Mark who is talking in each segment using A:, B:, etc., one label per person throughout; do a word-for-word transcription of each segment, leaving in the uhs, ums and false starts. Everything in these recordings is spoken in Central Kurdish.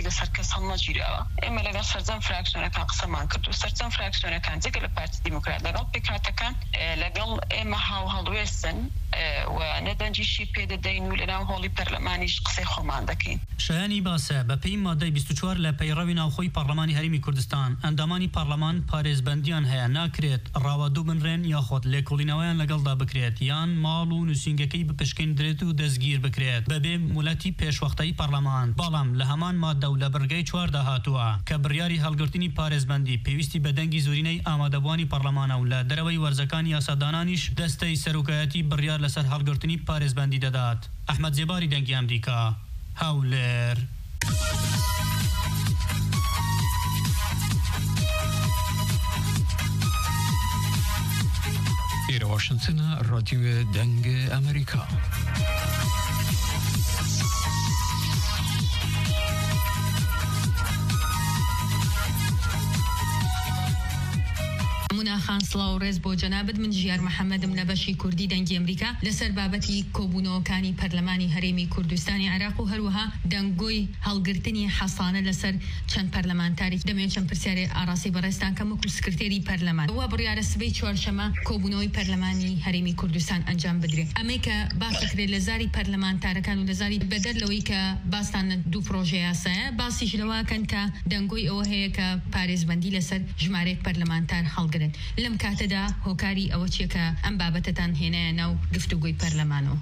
A: لەسەر کەس هەڵ نەگیراوە ئێمە لەگەڵ سەرجەم فراکسیۆنەکان قسەمان کرد و سەرجەم فراکسیۆنەکان جگە لە پارتی دیموکرات لەگەڵ پێکهاتەکان لەگەڵ ئێمە هاو هەڵوێستن و نەدەنجیشی پێدەدەین و لەناو هۆڵی پەرلەمانیش قسەی خۆمان دەکەین.
B: شایانی باسە بە پێی مادەی بیست و چوار لە پەیڕەوی ناوخۆی پەرلەمانی هەرێمی کوردستان ئەندامانی پەرلەمان پارێزبەندیان هەیە ناکرێت ڕاوەدوو بنرێن یاخۆت لێکۆڵینەوەیان لەگەڵدا بکرێت یان ماڵ و نووسینگەکەی بپشکین درێت و دەستگیر بکرێت بەبێ مولەتی پێشوەختەی پەرلەمان. بەڵام لە هەمان مادە و لە بڕگەی چواردا هاتووە کە بڕیاری هەڵگرتنی پارێزبەندی پێویستی بە دەنگی زۆرینەی ئامادەبوانی پەرلەمانە و لە دەرەوەی وەرزەکانی یاسادانانیش دەستەی سەرۆکایەتی بڕیار لەسەر هەڵگرتنی پارێزبەندی دەدات. ئەحمەد جێباری دەنگی ئەمریکا هەولێر.
C: إلى واشنطن راديو دنگ أمريكا.
D: مناخان سڵاو ڕێز بۆ جەنابەت من ژیار محەممەدم لە بەشی کوردی دەنگی ئەمریکا لەسەر بابەتی کۆبوونەوەکانی پەرلەمانی هەرێمی کوردستانی عێراق و هەروەها دەنگۆی هەڵگرتنی حەسانە لەسەر چەند پەرلەمانتاری دەمێت چەند پرسیارێ ئاراسی بەڕێستان کەم وەکو سکرتێری پەرلەمان وە بڕیارە سبەی چوارشەمە کۆبوونەوەی پەرلەمانی هەرێمی کوردستان ئەنجام بدرێت. ئەمەی کە باسەکرێت لە زاری پەرلەمانتارەکان و لە زاری بەدەر لەوەی کە باستان دوو پرۆژە یاسایە باسیش لەوەکەن کە دەنگۆی ئەوە هەیە کە پارێزبەندی لەسەر ژمارەیەک پەرلەمانتار هەڵگرن. لەم کاتەدا هۆکاری ئەوە چیە کە ئەم بابەتتان هێنایە ناو گفتوگۆی پەرلەمانەوە؟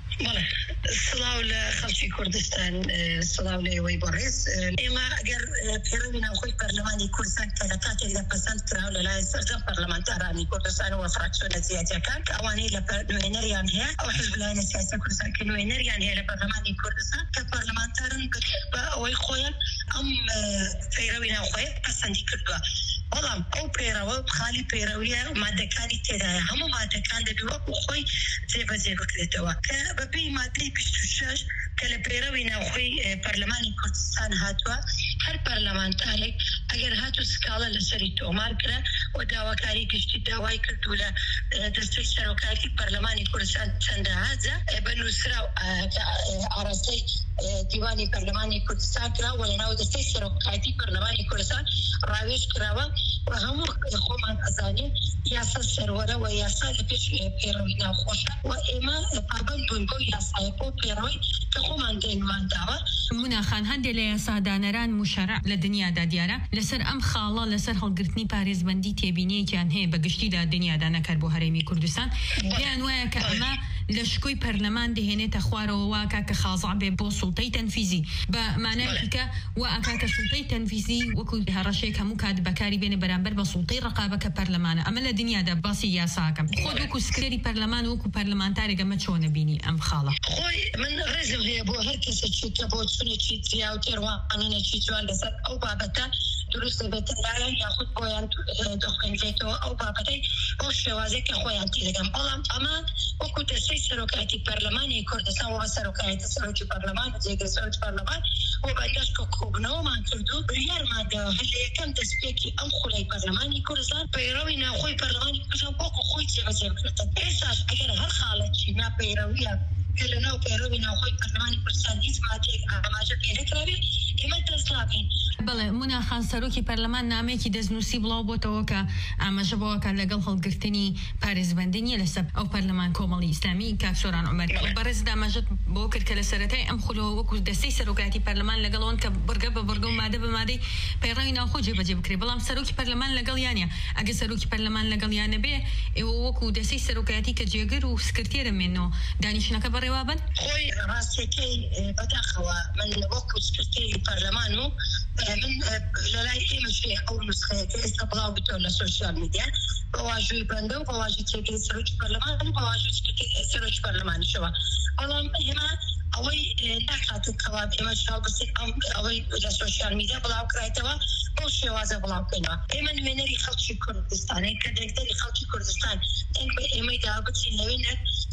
E: سڵاو لە خەڵکی کوردستان، سڵاو لە ئێوەی بەڕێز. ئێمە ئەگەر پێڕەوی ناوخۆی پەرلەمانی کوردستان کە لە کاتێک لە پەسەند کراوە لەلایەن سەرجەم پەرلەمانتارانی کوردستان و فراکسیۆنە جیاتیەکان کە ئەوانەی لە نوێنەریان هەیە ئەو حزب لایەنە سیاسی کوردستان کە نوێنەریان هەیە لە پەرلەمانی کوردستان کە پەرلەمانتارن بە ئەوەی خۆیان ئەم پەیڕەوی ناوخۆیە پەسەندی کردووە. بەڵام ئەو پێڕەوە خالی پێڕەویە مادەکانی تێدایە هەموو مادەکان دەبی وەکو خۆی جێبەجێ بکرێتەوە کە بەپێی مادەی بیست و شەش کە لە پێڕەوی ناوخۆی پەرلەمانی کوردستان هاتووە هەر پەرلەمانتارێک ئەگەر هاتو سکاڵە لەسەری تۆمار کرا و داواکاری گشتی داوای کردو لە دەستەی سەرۆکایەتی پەرلەمانی کوردستان چەندە هەجە بەنووسرا و ئاراستەی دیوانی پەرلەمانی کوردستان کرا و لەناو دەستەی سەرۆکایەتی پەرلەمانی کوردستان ڕاوێژ کراوە و هەموو خۆمان ئەزانین یاسا سەروەرە و یاسا لە پێش پێڕەوی ناوخۆشە و ئێمە پابەند بووین بۆ یاسایە بۆ پێڕەوەی کە خۆمان دێنوان داوە.
D: مناخان هەندێک لە یاسادانەران مشەرع لە دنیادا دیارە لەسەر ئەم خاڵە لەسەر هەڵگرتنی پارێزبەندی تێبینیەکیان هەیە بە گشتیدا دنیادا نەکرد بۆ هەرێمی کوردستان پێیان وایە کە ئەمە لە شکۆی پەرلەمان دەهێنێتە خوارەوە واکە کە خازع بێ بۆ سوڵتەی تەنفیزی بە مانایەکی کە وا ئەکا کە سوڵتەی تەنفیزی وەکو هەڕەشەیەک هەموو کات بەکاری بێنێ بەرامبەر بە سوڵتەی ڕقابەکە پەرلەمانە. ئەمە لە دنیادا باسی یاساکەم خۆت وەکو سکرێری پەرلەمان وەکو پەرلەمانتارێک ئەمە چۆنە بینی ئەم خاڵە؟
E: خۆی من ڕێزم هەیە بۆ هەر کەسێکی کە بۆ چونێکی جیا و تێڕوانینێکی جوان لەسەر ئەو بابەتە دروست دەبێتە لایەن یاخود بۆیان دەخوێنرێتەوە ئەو بابەتەی بۆ شێوازێک کە خۆیان تێدەگەن. بەڵام ئەمە وەکو دەستەی سەرۆکایەتی پەرلەمانی کوردستان و سەرۆکایەتی سەرۆکی پەرلەمان جێگەی سەرۆکی پەرلەمان و بەدەست کە کۆبنەوەمان کردو بریارماندەوە هەر لە یەکەم دەستپێکی ئەم خولەی پەرلەمانی کوردستان پەیڕەوی ناوخۆی پەرلەمانی کوردستان وەکو خۆی جێبەجێ بکرێتە. ئێستاش ئەگەر هەر خاڵێکی ناپەیڕەویە کە لە ناو پەیڕەوی ناوخۆی پەرلەمانی کوردستان هیچ مادەیەک ئاماژە پێ نەکراوێت ئێمە دەست ناکەین.
D: بەڵێ مناخان سەرۆکی پەرلەمان نامەیەکی دەستنووسی بڵاو بۆتەوە کە ئاماژە بۆەکە لەگەڵ هەڵگرتنی پارێزبەندی نیە لەسەر ئەو پەرلەمان کۆمەڵی ئیسلامی کاکسۆران عومەری بەڕێز داماژەت بۆ کرد کە لە سەرەتای ئەم خولەوە وەکو دەستەی سەرۆکایەتی پەرلەمان لەگەڵەوەن کە بڕگە بە بڕگە و مادە بە مادەی پەیڕەوی ناوخۆ جێبەجێ بکرێت. بەڵام سەرۆکی پەرلەمان لەگەڵ یانە ئەگە سەرۆکی پەرلەمان لەگەڵ یانە بێ ئێوە وەکو دەستەی سەرۆکایەتی کە جێگر و سکرتێرە مێنەوە دانیشتنەکە بەڕێوا بن؟
E: خۆی ڕاستیەکەی بەداخەوە من وەکو سکرتێری پەرلەمان و من لەلای ئێمە شوێ ئەو نسخەیەکە ئێستا بڵاو بتۆ لە سۆشیال میدیا بەواژووی بەندە و بەواژی تێگەی سەرۆکی پەرلەمان و بەواژوی سەرۆکی پەرلەمانیشەوە. بەڵام ئێمە ئەوەی ناکاتن کەوا ئێمە شاو بسێت ئەوەی لە سۆشیال میدیا بڵاو کرایتەوە بۆ شێوازە بڵاو بکەینەوە. ئێمە نوێنەری خەڵکی کوردستانەی کە دەنگدەری خەڵکی کوردستان دەنگ بە ئێمەی دا بچین لەوێنەر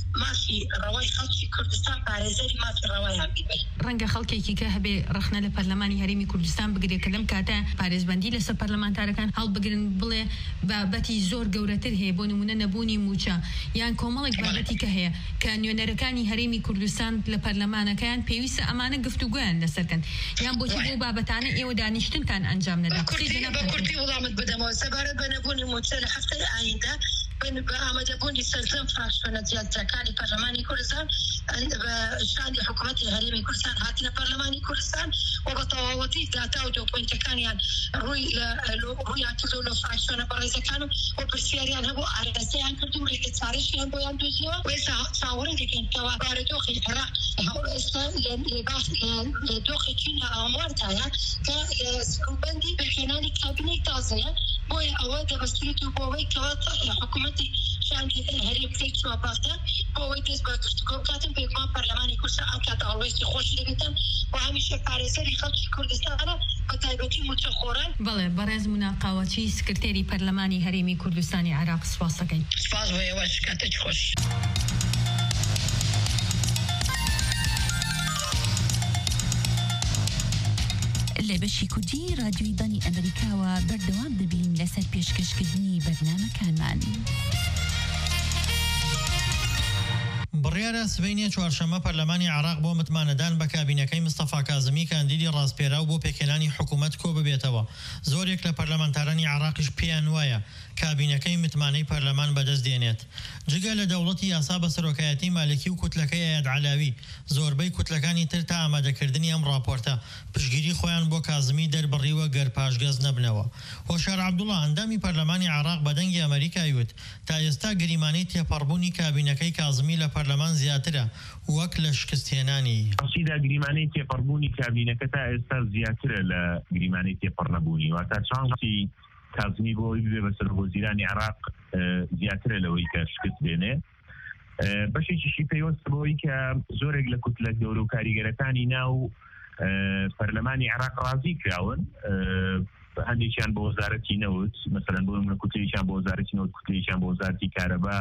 E: ماشي رواي خلشي كردستان بارزري ما في رواي هم بيبي
D: رنگە خەڵکێکی کە هەبێ ڕخنە لە پەرلەمانی هەرێمی کوردستان بگرێت کە لەم کاتە پارێزبەندی لەسەر پەرلەمانتارەکان هەڵبگرن بڵێ بابەتی زۆر گەورەتر هەیە بۆ نمونە نەبوونی موچە یان کۆمەڵێک بابەتی کە هەیە کە نوێنەرەکانی هەرێمی کوردستان لە پەرلەمانەکەیان پێویستە ئەمانە گفتوگویان لەسەرکەن یان بۆچی بۆ بابەتانە ئێوە دانیشتنتان ئەنجام نەدا
E: بە کورتی وڵامت بدەمەوە سەبارەت بە نەبوونی موچە لە هەفتەی ئایندا بە ئامادەبوونی سەرجەم فراکسیۆنە زیادەکانی پەرلەمانی کوردستان بە شانی حکوومەتی هەرێمی کوردستان هاتنە پەرلەمانی کوردستان و بە تەواوەتی داتا و دۆکمنتەکانیان ڕووی ڕوویان کردو لە فراکسیۆنە بەڕێزەکان و پرسیاریان هەبوو ئارەسەیان کردو و ڕێگە چارەشیان بۆیان دۆزیەوە و ئێستا چاوەڕێ دەکەین کەوا بارەدۆخی عێراق ئێستا لە دۆخێکی نائاماردایە کە بەندی بەهێنانی کابینەی تازەیە بۆیە ئەوە دەبەستێت و بۆەوەی کەوا حکوومەتی شانی هەرێم پێکچوە پاختە بۆەوەی دەست بە گفتوگۆ بکاتن پێکمان پەرلەمانی کوردستان ئەم کاتە هەڵوێستی خۆشی دەبێتن و هەمیشە پارێزەری خەڵکی کوردستانە بە تایبەتی موچەخۆران.
D: بەڵێ بەڕێز موناقاوەچی سکرتێری پەرلەمانی هەرێمی کوردستانی عێراق سپاس دەکەین.
E: سپاس بۆ ئێوەش کاتێکی خۆش.
F: لە بەشی کوردی رادیۆی دانی ئەمریکاوە بەردەوام دەبین لەسەر پێشکەشکردنی بەرنامەکانمان.
G: بڕیارە سبەینێ چوارشەممە پەرلەمانی عێراق بۆ متمانەدان بە کابینەکەی مستەفا کازمی کاندیدی ڕاستپێراو بۆ پێکهێنانی حکوومەت کۆ ببێتەوە. زۆرێک لە پەرلەمانتارانی عێراقیش پێیان وایە کابینەکەی متمانەی پەرلەمان بەدەست دێنێت. جگە لە دەوڵەتی یاسا بە سەرۆکایەتی مالکی و کوتلەکەی ئەیەد عەلاوی زۆربەی کوتلەکانی تر تا ئامادەکردنی ئەم راپۆرتە پشگیری خۆیان بۆ کازمی دەربڕیوە گەر پاشگەز نەبنەوە. هۆشار عەبدوڵڵا ئەندامی پەرلەمانی عێراق بە دەنگی ئەمریکای وت تا ئێستا گریمانەی تێپەڕبوونی کابینەکەی کازمی لە پەرلەمان زیاترە وەک لە شکستهێنانی.
H: ڕاستیدا گریمانەی تێپەڕبوونی کابینەکە تا ئێستا زیاترە لە گریمانەی تێپەڕنەبوونی واتە چانسی کازمی بۆی ببێ بە سەرۆکوەزیرانی عێراق زیاترە لەوەی کە شکست بێنێ. بەشێکیشی پێوەستە بەوەی کە زۆرێک لە کوتلە گەورە و کاریگەرەکانی ناو پەرلەمانی عێراق ڕازی کراون هەندێکیان بۆ وەزارەتی نەوت مەسەلەن بۆ منە کوتلێکیان بۆ وەزارەتی نەوت کوتلێکیان بۆ وەزارەتی کارەبا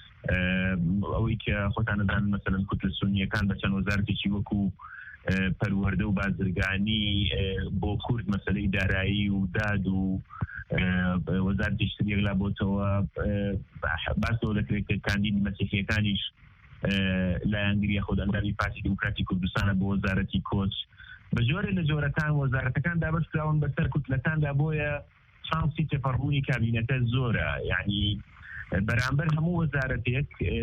H: ئەوەی کە خۆتانەدان مەسەلەن کوتلە سونیەکان بە چەند وەزارەتێکی وەکو پەروەردە و بازرگانی بۆ کورد مەسەلەی دارایی و داد و وەزارەتی شتێک لا بۆتەوە باسەوە دەکرێت کە کاندیدی مەسیحیەکانیش لایەنگریە خۆ ئەندامی پارتی دیموکراتی کوردستانە بۆ وەزارەتی کۆچ بە جۆرە لە جۆرەکان وەزارەتەکان دابەشکراون بەسەر کوتلەکاندا بۆیە شانسی تێپەڕبوونی کابینەکە زۆرە یعنی بەرامبەر هەموو وەزارەتێک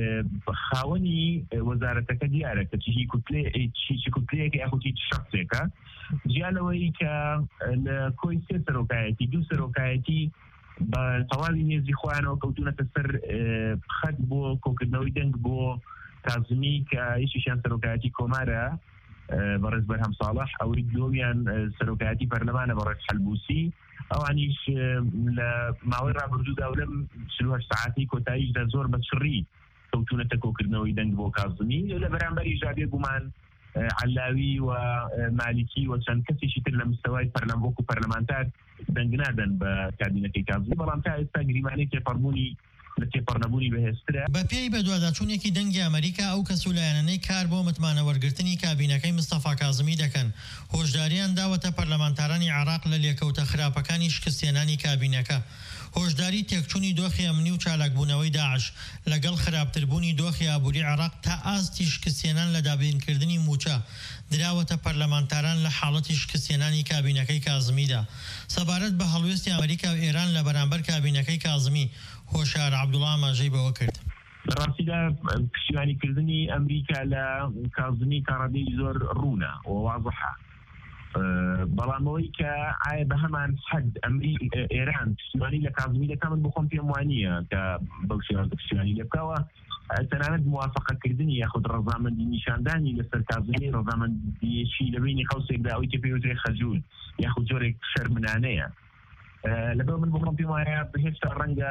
H: خاوەنی وەزارەتەکە دیارە کە چی کوتلەیەکی یاخوتی شخصێکە جیالەوەی کە لە کۆی سێ سەرۆکایەتی دوو سەرۆکایەتی بە تەواوی نێزی خۆیانەوە کەوتونەتە سەر خەت بۆ کۆکردنەوەی دەنگ بۆ کازمی کە هیچیشیان سەرۆکایەتی کۆمارە بەڕێز بەرهەم ساڵح ئەوەی دووەمیان سەرۆکایەتی پەرلەمانە بەڕێز حەلبوسی ئەوانیش لە ماوەی ڕابردوودا و لەم چل و هەشت ساعاتی کۆتاییشدا زۆر بە چڕی کەوتونەتە کۆکردنەوەی دەنگ بۆ کازمی لە بەرامبەری ژابێ گومان عەلاوی و مالیکی و چەند کەسێکی تر لە مستەوای پەرلەم وەکو پەرلەمانتار دەنگ نادەن بە کابینەکەی کازمی بەڵام تا ئێستا گریمانەی تێپەڕبوونی لە تێپەڕنەبوونی بەهێزترە.
G: بە پێی بە دوواداچوونێکی دەنگی ئەمریکا ئەو کەسولایەنەی کار بۆ متمانە وەرگرتنی کابینەکەی مستەفا کازمی دەکەن. هۆشداریان داوەتە پەرلەمانتارانی عێراق لە لێکەوتە خراپەکانی شکستێنانی کابینەکە. هۆشداری تێکچوونی دۆخی ئەمنی و چالاکبوونەوەی داعش لەگەڵ خراپتربوونی دۆخی ئابووری عێراق تا ئاستی شکستێنان لە دابینکردنی موچە دراوەتە پەرلەمانتاران لە حاڵەتی شکستێنانی کابینەکەی کازمیدا. سەبارەت بە هەڵوێستی ئەمریکا و ئێران لە بەرامبەر کابینەکەی کازمی هۆشار عەبدوڵڵا ئاماژەی بەوە کرد.
H: ڕاستیدا پشتیوانیکردنی ئەمریکا لە کازمی کاڕەدەی زۆر ڕوونە و واضحە بەڵامەوەی کە ئایا بە هەمان حەد ئەمری ئێران پشتیوانی لە کازمی دەکە من بخۆم پێم وانییە کە بەو شێوازە پشتیوانی لێ بکەوە تەنانەت موافقەکردنی یاخود ڕەزامەندی نیشاندانی لەسەر کازمی ڕەزامەندیەکی لە بینی خەڵسێکدا ئەوەی کە پێوترێ خەجول یاخود جۆرێک شەرمنانەیە لەبەر من بخۆم پێم وایە هێشتا ڕەنگە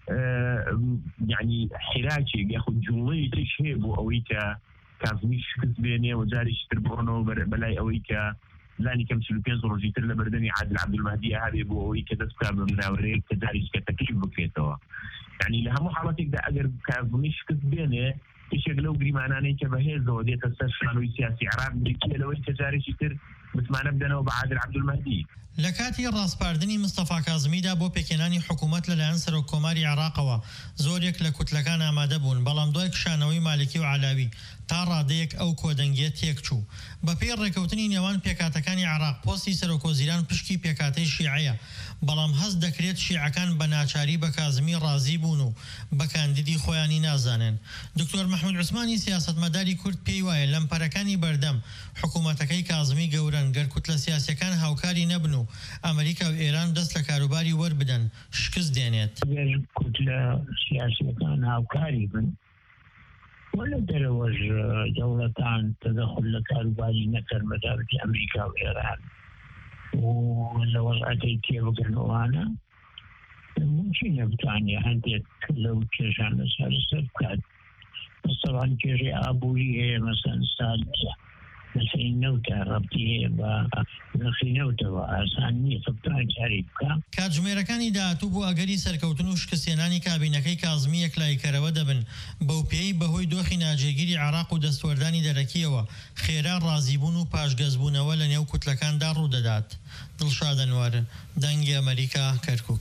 H: یعنی حراکێک یاخود جوڵەی تریش هەیە بۆ ئەوەی کە کازمی شکست بێنێ و جاریش تر بڕۆنەوە بەلای ئەوەی کە لانی کەم چل و پێنج ڕۆژی تر لە بەردەمی عادل عەبدولمەهدی هەبێ بۆ ئەوەی کە دەست بکات بە مناوەرەیەک کە جاریش کە تەکلیف بکرێتەوە. یعنی لە هەموو حاڵەتێکدا ئەگەر کازمی شکست بێنێ یەکێک لەو گریمانانەی کە بەهێزەوە دێتە سەر شانۆی سیاسی عراق بریتە لەوەی کە جارێکی تر متمانە بدەنەوە بە عادل عەبدولمەهدی.
G: لە کاتی ڕاستپاردنی مستەفا کازمیدا بۆ پێکێنانی حکوومەت لەلایەن سەرۆک کۆماری عێراقەوە زۆرێک لە کوتلەکان ئامادە بوون، بەڵام دوای کشانەوەی مالکی و علاوی تا ڕادەیەک ئەو کۆدەنگێت تێک چوو. بەپێی ڕێکەوتنی نێوان پێکاتەکانی عێراق پۆستی سەرۆکۆزیران پشکی پێکاتەی شیعەیە، بەڵام هەست دەکرێت شیعەکان بە ناچاری بە کازمی ڕازی بوون و بە کاندیدی خۆیانی نازانن. دکتۆر مەحموود عوسمانی سیاسەتمەداری کورد پێی وایە لەمپەرەکانی بەردەم حکوومەتەکەی کازمی گەورن گەر کوتلە سیاسیەکان هاوکاری نەبن و ئەمریکا و ئێران دەست لە کاروباری وەربدەن شکست دێنێت.
I: کوتلە سیاسیەکان هاوکاری بن ولا دەرەوەش دەوڵەتان تەدەخل لە کاروباری نەکەن بەدارەتی ئەمریکا و ئێران و لە وەڵعەتەی تێبگەنەوانە ممکنە بتوانێ هەندێک لەو کێشانە سەرسەر بکات. مەسەڵەن کێشەی ئابووری هەیە، مەسەڵەن سادە مثل نەوتە ڕەبتی هەیە بە نرخی نەوتەوە ئاسان نییە فقط جاری بکە.
G: کاتژمێرەکانی داهاتوو بۆ ئەگەری سەرکەوتن و شکستێنانی کابینەکەی کازمی یەکلایکەرەوە دەبن. بەو پێی بەهۆی دۆخی ناجێگیری عێراق و دەستوەردانی دەرەکیەوە خێرا ڕازیبوون و پاشگەزبوونەوە لە نێو کوتلەکاندا ڕوودەدات. دڵشاد ئەنوار، دەنگی ئەمریکا، کەرکووک.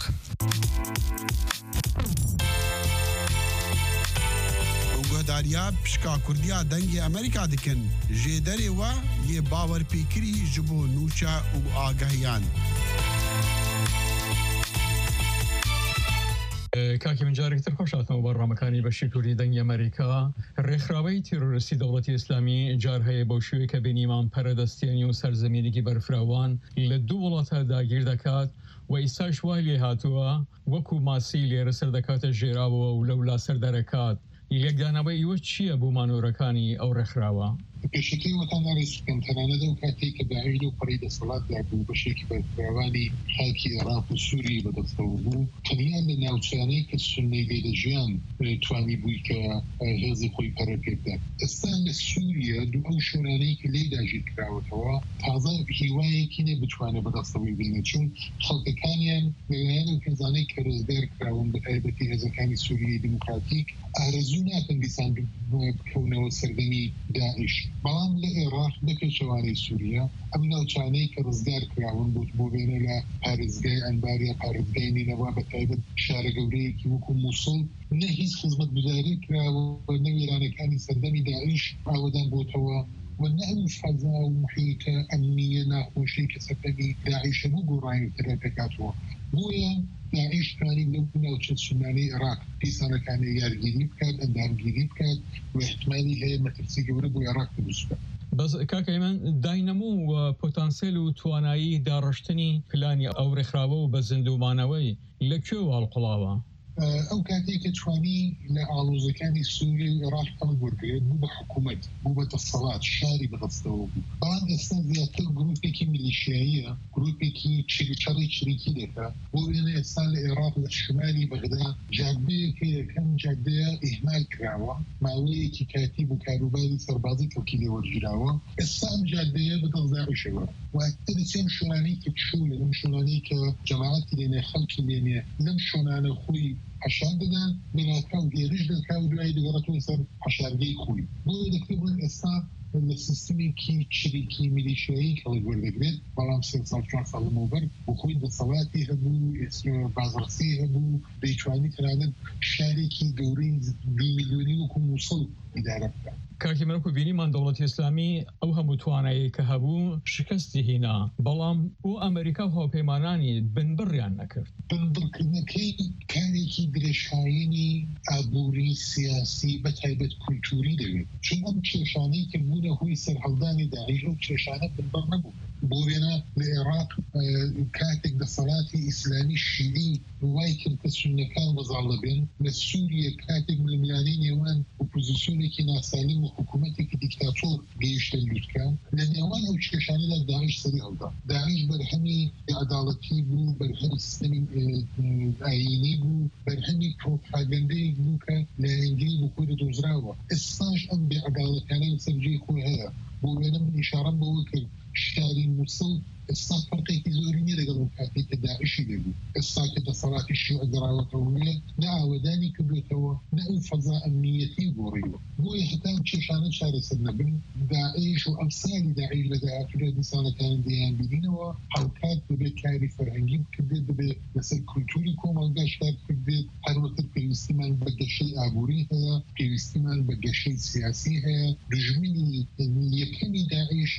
J: گۆداریا پشکا کوردیا دەنگی ئەمریکا دکن ژێ دەرێوە یێ باوەرپێکری ji bo nûça û agahiyan.
C: کاکی من جارێکتر خۆش هاتمەوە بەڕامەکانی بەشی کوردی دەنگی ئەمریکا. ڕێکخراوەی تیرۆریستی دەوڵەتی ئیسلامی جار هەیە بەو شێوەیە کە بینیمان پەرەدەستێنی و سەرزەمینێکی بەرفراوان لە دوو وڵاتە داگیر دەکات و ئیساش وای لێ هاتووە وەکو ماسی لێرە سەر دەکاتە ژێراوەوە و لەولا سەر دەرەکات. یەکدانەوەی ئیوە چییە بۆ مانۆرەکانی ئەو ڕێکخراوە؟
K: پێشەکەی وەتان ناڕێسکەن تەنانەت ئەو کاتێک کە داعش و پەڕی دەسەڵاتدا بوو بەشێکی بەرفراوانی خاکی عێراق و سووری بەدەستەوە بوو، تەنیا لە ناوچانەی کە سونەی لێدەژیان توانی بووی کە هێزی خۆی پەرە پێ بدات. ئێستا لە سووریا دوو ئەو شوێنانەی کە لێ داژیر کراوەتەوە تازە هیوایەکی نێ بتوانێت بەدەستەوەی بێنێت، چون خەڵکەکانیان لەلایەن ئەو کەسانەی کە ڕێزدار کراون بە تایبەتی هێزەکانی سووریای دیموکراتیک ئارەزوو ناکەن دیسان بکەونەوە سەردەمی داعش. بەڵام لە عێراق بەپێچەوانەی سووریا ئەم ناوچانەی کە ڕزگار کراون بوت بۆ بێنە لە پارێزگای ئەنباریا پارێزگای نینەوا بە تایبەت شارە گەورەیەکی وەکو مووسڵ نە هیچ خزمەت گوزاری کراوە نە وێرانەکانی سەردەمی داعش ئاوەدان بۆتەوە وەنە ئەو فەزا و محیتە ئەمنیە ناخۆشی کە سەردەمی داعش بوو گۆڕانی ترە دەکاتەوە. بۆیە داعش توانی لەو ناوچە سونانەی عێراق پیسانەکانی یارگیری بکات، ئەندامگیری بکات و احتمالی هەیە مەترسی گەورە بۆ عێراق دروست بکات.
C: بەس کاکەی من داینەموو و پۆتانسیل و توانایی داڕشتنی پلانی ئەو ڕێکخراوە و بە زیندومانەوەی لەکوێ هەڵقوڵاوە؟
K: ئەو کاتێک کە توانی لە ئاڵۆزەکانی سووری و عێراق هەڵ وەرگرێت بوو بە حکوومەت بوو بە دەسەڵات شاری بەدەستەوە بوو. بەڵام ئێستا زیاتر گروپێکی میلیشیاییە، گروپێکی چڕی چریکی دەکات بۆ وێنە ئێستا لە عێراق لە شمالی بەغدا جادەیەکی یەکەم جادەیە ئیهمال کراوە، ماوەیەکی کاتی بوو کاروباری سەربازی کەڵکی لێ وەرگیراوە. ئێستا ئەم جادەیە بەدەست داعشەوە واتە لەم شوێنانەی کە چوو لەم شوێنانەی کە جەماعەتی لێنێ خەڵکی لێنێ لەم شوێنانە خۆی حشار دەدان بناکە و گێریش دەکا و دوای دەگەڕێتەوە سەر حشارگەی خۆی. بۆیە دەکرێت ئێستا لە سیستمێکی چریکی میلیشیایی کەڵی وەردەگرێت، بەڵام سێ ساڵ چوار ساڵ لەمەوبەر بۆ خۆی دەسەڵاتی هەبوو، بازرسی هەبوو، دەیتوانی تەنانەت شارێکی گەورەی دوو میلیۆنی وەکو مووسڵ ئیدارە بکات.
C: کاکی مەرەکو بینیمان دەوڵەتی ئیسلامی ئەو هەموو توانایی کە هەبوو شکستی هینا، بەڵام بۆ ئەمریکا و هاوپەیمانانی بنبڕیان نەکرد.
K: بنبڕکردنەکەی کارێکی درێژخایینی ئابووری سیاسی بە تایبەت کولتوری دەوێت، چون ئەم کێشانەی کە بوونە هۆی سەرهەڵدانی داعش ئەو کێشانە بنبڕ نەبوو. بۆ وێنە لە عێراق کاتێک دەسەڵاتی ئیسلامی شیعی وای کرد کە سونەکان بەزاڵە بێن، لە سووریا کاتێک ململانەی نێوان ئۆپۆزیسیۆنێکی ناسالم و حکوومەتێکی دیکتاتۆر گەیشتە لوتکان، لە نێوان ئەو کێشانەدا داعش سەری هەڵدا. داعش بەرهەمی عەداڵەتی بوو، بەرهەمی سیستەمی ئاینی بوو، بەرهەمی پرۆپاگەندەیەک بوو کە لە ئەنگلی بۆ خۆی دەدۆزراوە. ئێستاش ئەم بێعەداڵەتانە سەرجەی خۆی هەیە. بۆ وێنە من ئیشارەم بەوە کرد شاری مووسڵ ئێستا فەرقێکی زۆری نییە لەگەڵ ئەو کاتێک کە داعشی لێبوو. ئێستا کە دەسەڵات دەسەڵاتی شیوع دراوەتەوە نەئاوەدانی کردوێتەوە نە ئەو فەزا ئەمنیەتی گۆڕیوە بۆیە هەتان کێشانە چارەسەر نەبن داعش و ئەمسالی داعش لە داهاتوودا دیسانەکانی دەیان ببینەوە هەڵکات ببێت کاری فەرهەنگی بکردێت ببێت لەسەر کولتوری کۆمەڵگاش کار بکردێت هەروەکر پێویستیمان بە گەشەی ئابووری هەیە پێویستیمان بە گەشەی سیاسی هەیە دژمنی یەکەمی داعش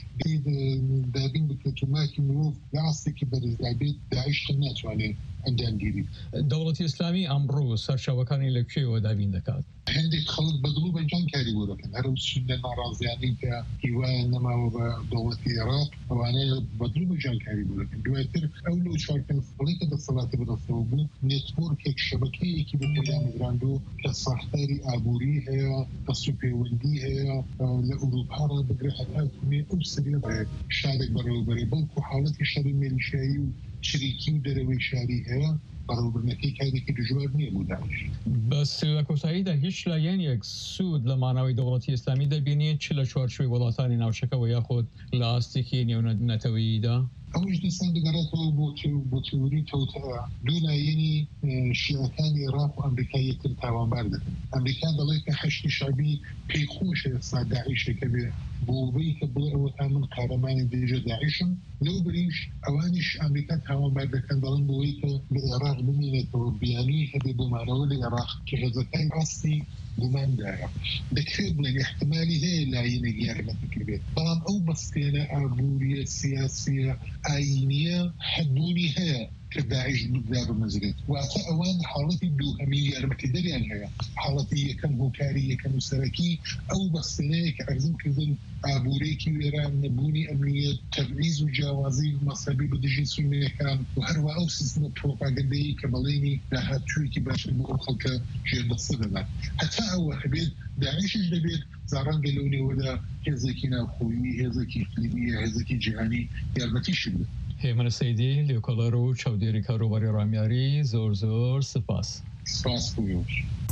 K: دابین بکەوتوماکی مرۆڤ لە ئاستێکی بەرزدابێت داعش ناتوانێت ئەنجامگیری
C: دەوڵەتی ئیسلامی ئەمڕۆ سەرچاوەکانی لەکوێوە دابین دەکات
K: هەندێک خەڵک بەدڵ بە جانکاری بۆ دەکەن هەرو سودە ناڕازیانی کە هیوایە نەماوە بە دەوڵەتی عێراق ئەوانەیە بەدڵ بە جانکاری بۆ دەکەن دوایتر ئەو لەو چوار پێنج ساڵی کە دەسەڵاتی بەدەستەوە بوو نێتوۆرکێک شەبەکەیەکی بە پێدامەگراندۆ کە ساختاری ئابووری هەیە دەستوپەیوەندی هەیە لە ئوروپا ڕابگرێ هەتا کوێ ئەو سەرێ بێت شارێک بەڕێوەبەرێ بەڵکو حاڵەتی شەڕی مێلیشایی و چریکی و دەرەوەی شاری هەیە بەڕێوەبردنەکەی کارێکی دژوار نییە بۆ داعش
C: بەس لە کۆتاییدا هیچ لایەنێک سوود لە ماناوی دەوڵەتی ئیسلامی دەبینێت چ لە چوارچووی وڵاتانی ناوچەکەەوە یاخۆت لە ئاستێکی نێونەتەوەییدا
K: ئەوش دیسان دەگەڕێتەوە بۆ تێوری تەوتەوە دوو لایەنی شیعەکانی عێراق و ئەمریکا یەکتر تاوانبار دەکەن ئەمریکا دەڵێت کە حەشتی شعبی پێی خۆشە ئێستا داعیشێکە بێ بۆ ئەوەی کە بڵێ ئەوە تا من قارەمانی دێژە داعیشم لەو بریش ئەوانیش ئەمریکا تاوانبار دەکەن دەڵێن بۆەوەی کە لە عێراق بمێنێتەوە بیانووی هەبێ بۆمانەوە لە عێراق کە هێزەکانی ئاستی گوماندایە دەکرێت بڵێن احتمالی هەیە لایەنێک یارمەتی بێت بەڵام ئەو بەستێنە ئابووریە سیاسیە ئاینیە حەدبوونی هەیە کە داعش بگدار مەزرێت واتە ئەوان حاڵەتی دووهەمی یارمەتی دەریان هەیە حاڵەتی یەکەم هۆکاری یەکەم و سەرەکی ئەو بەستێنەیە کە ئەرزم کردن ئابوورێکی وێران نەبوونی ئەمنیەت تەبعیز و جیاوازی مەسەبی بەدژی سونیەکان و هەروە ئەو سیستمە پرۆپاگەندەیە کە بەڵێنی داهاتوویەکی باشتر بۆ ئەو خەڵکە ژێردەستە دەدات هەتا ئەوە هەبێت داعشش دەبێت زارانگە لەو نێوەدا هێزێکی ناوخۆیی هێزێکی فلیبیە هێزێکی جیهانی یارمەتیشی بدات
C: هێمن سەیدی لێکۆڵەر و چاودێری کاروباری ڕامیاری زۆر زۆر سپاس
K: سپاس بوویش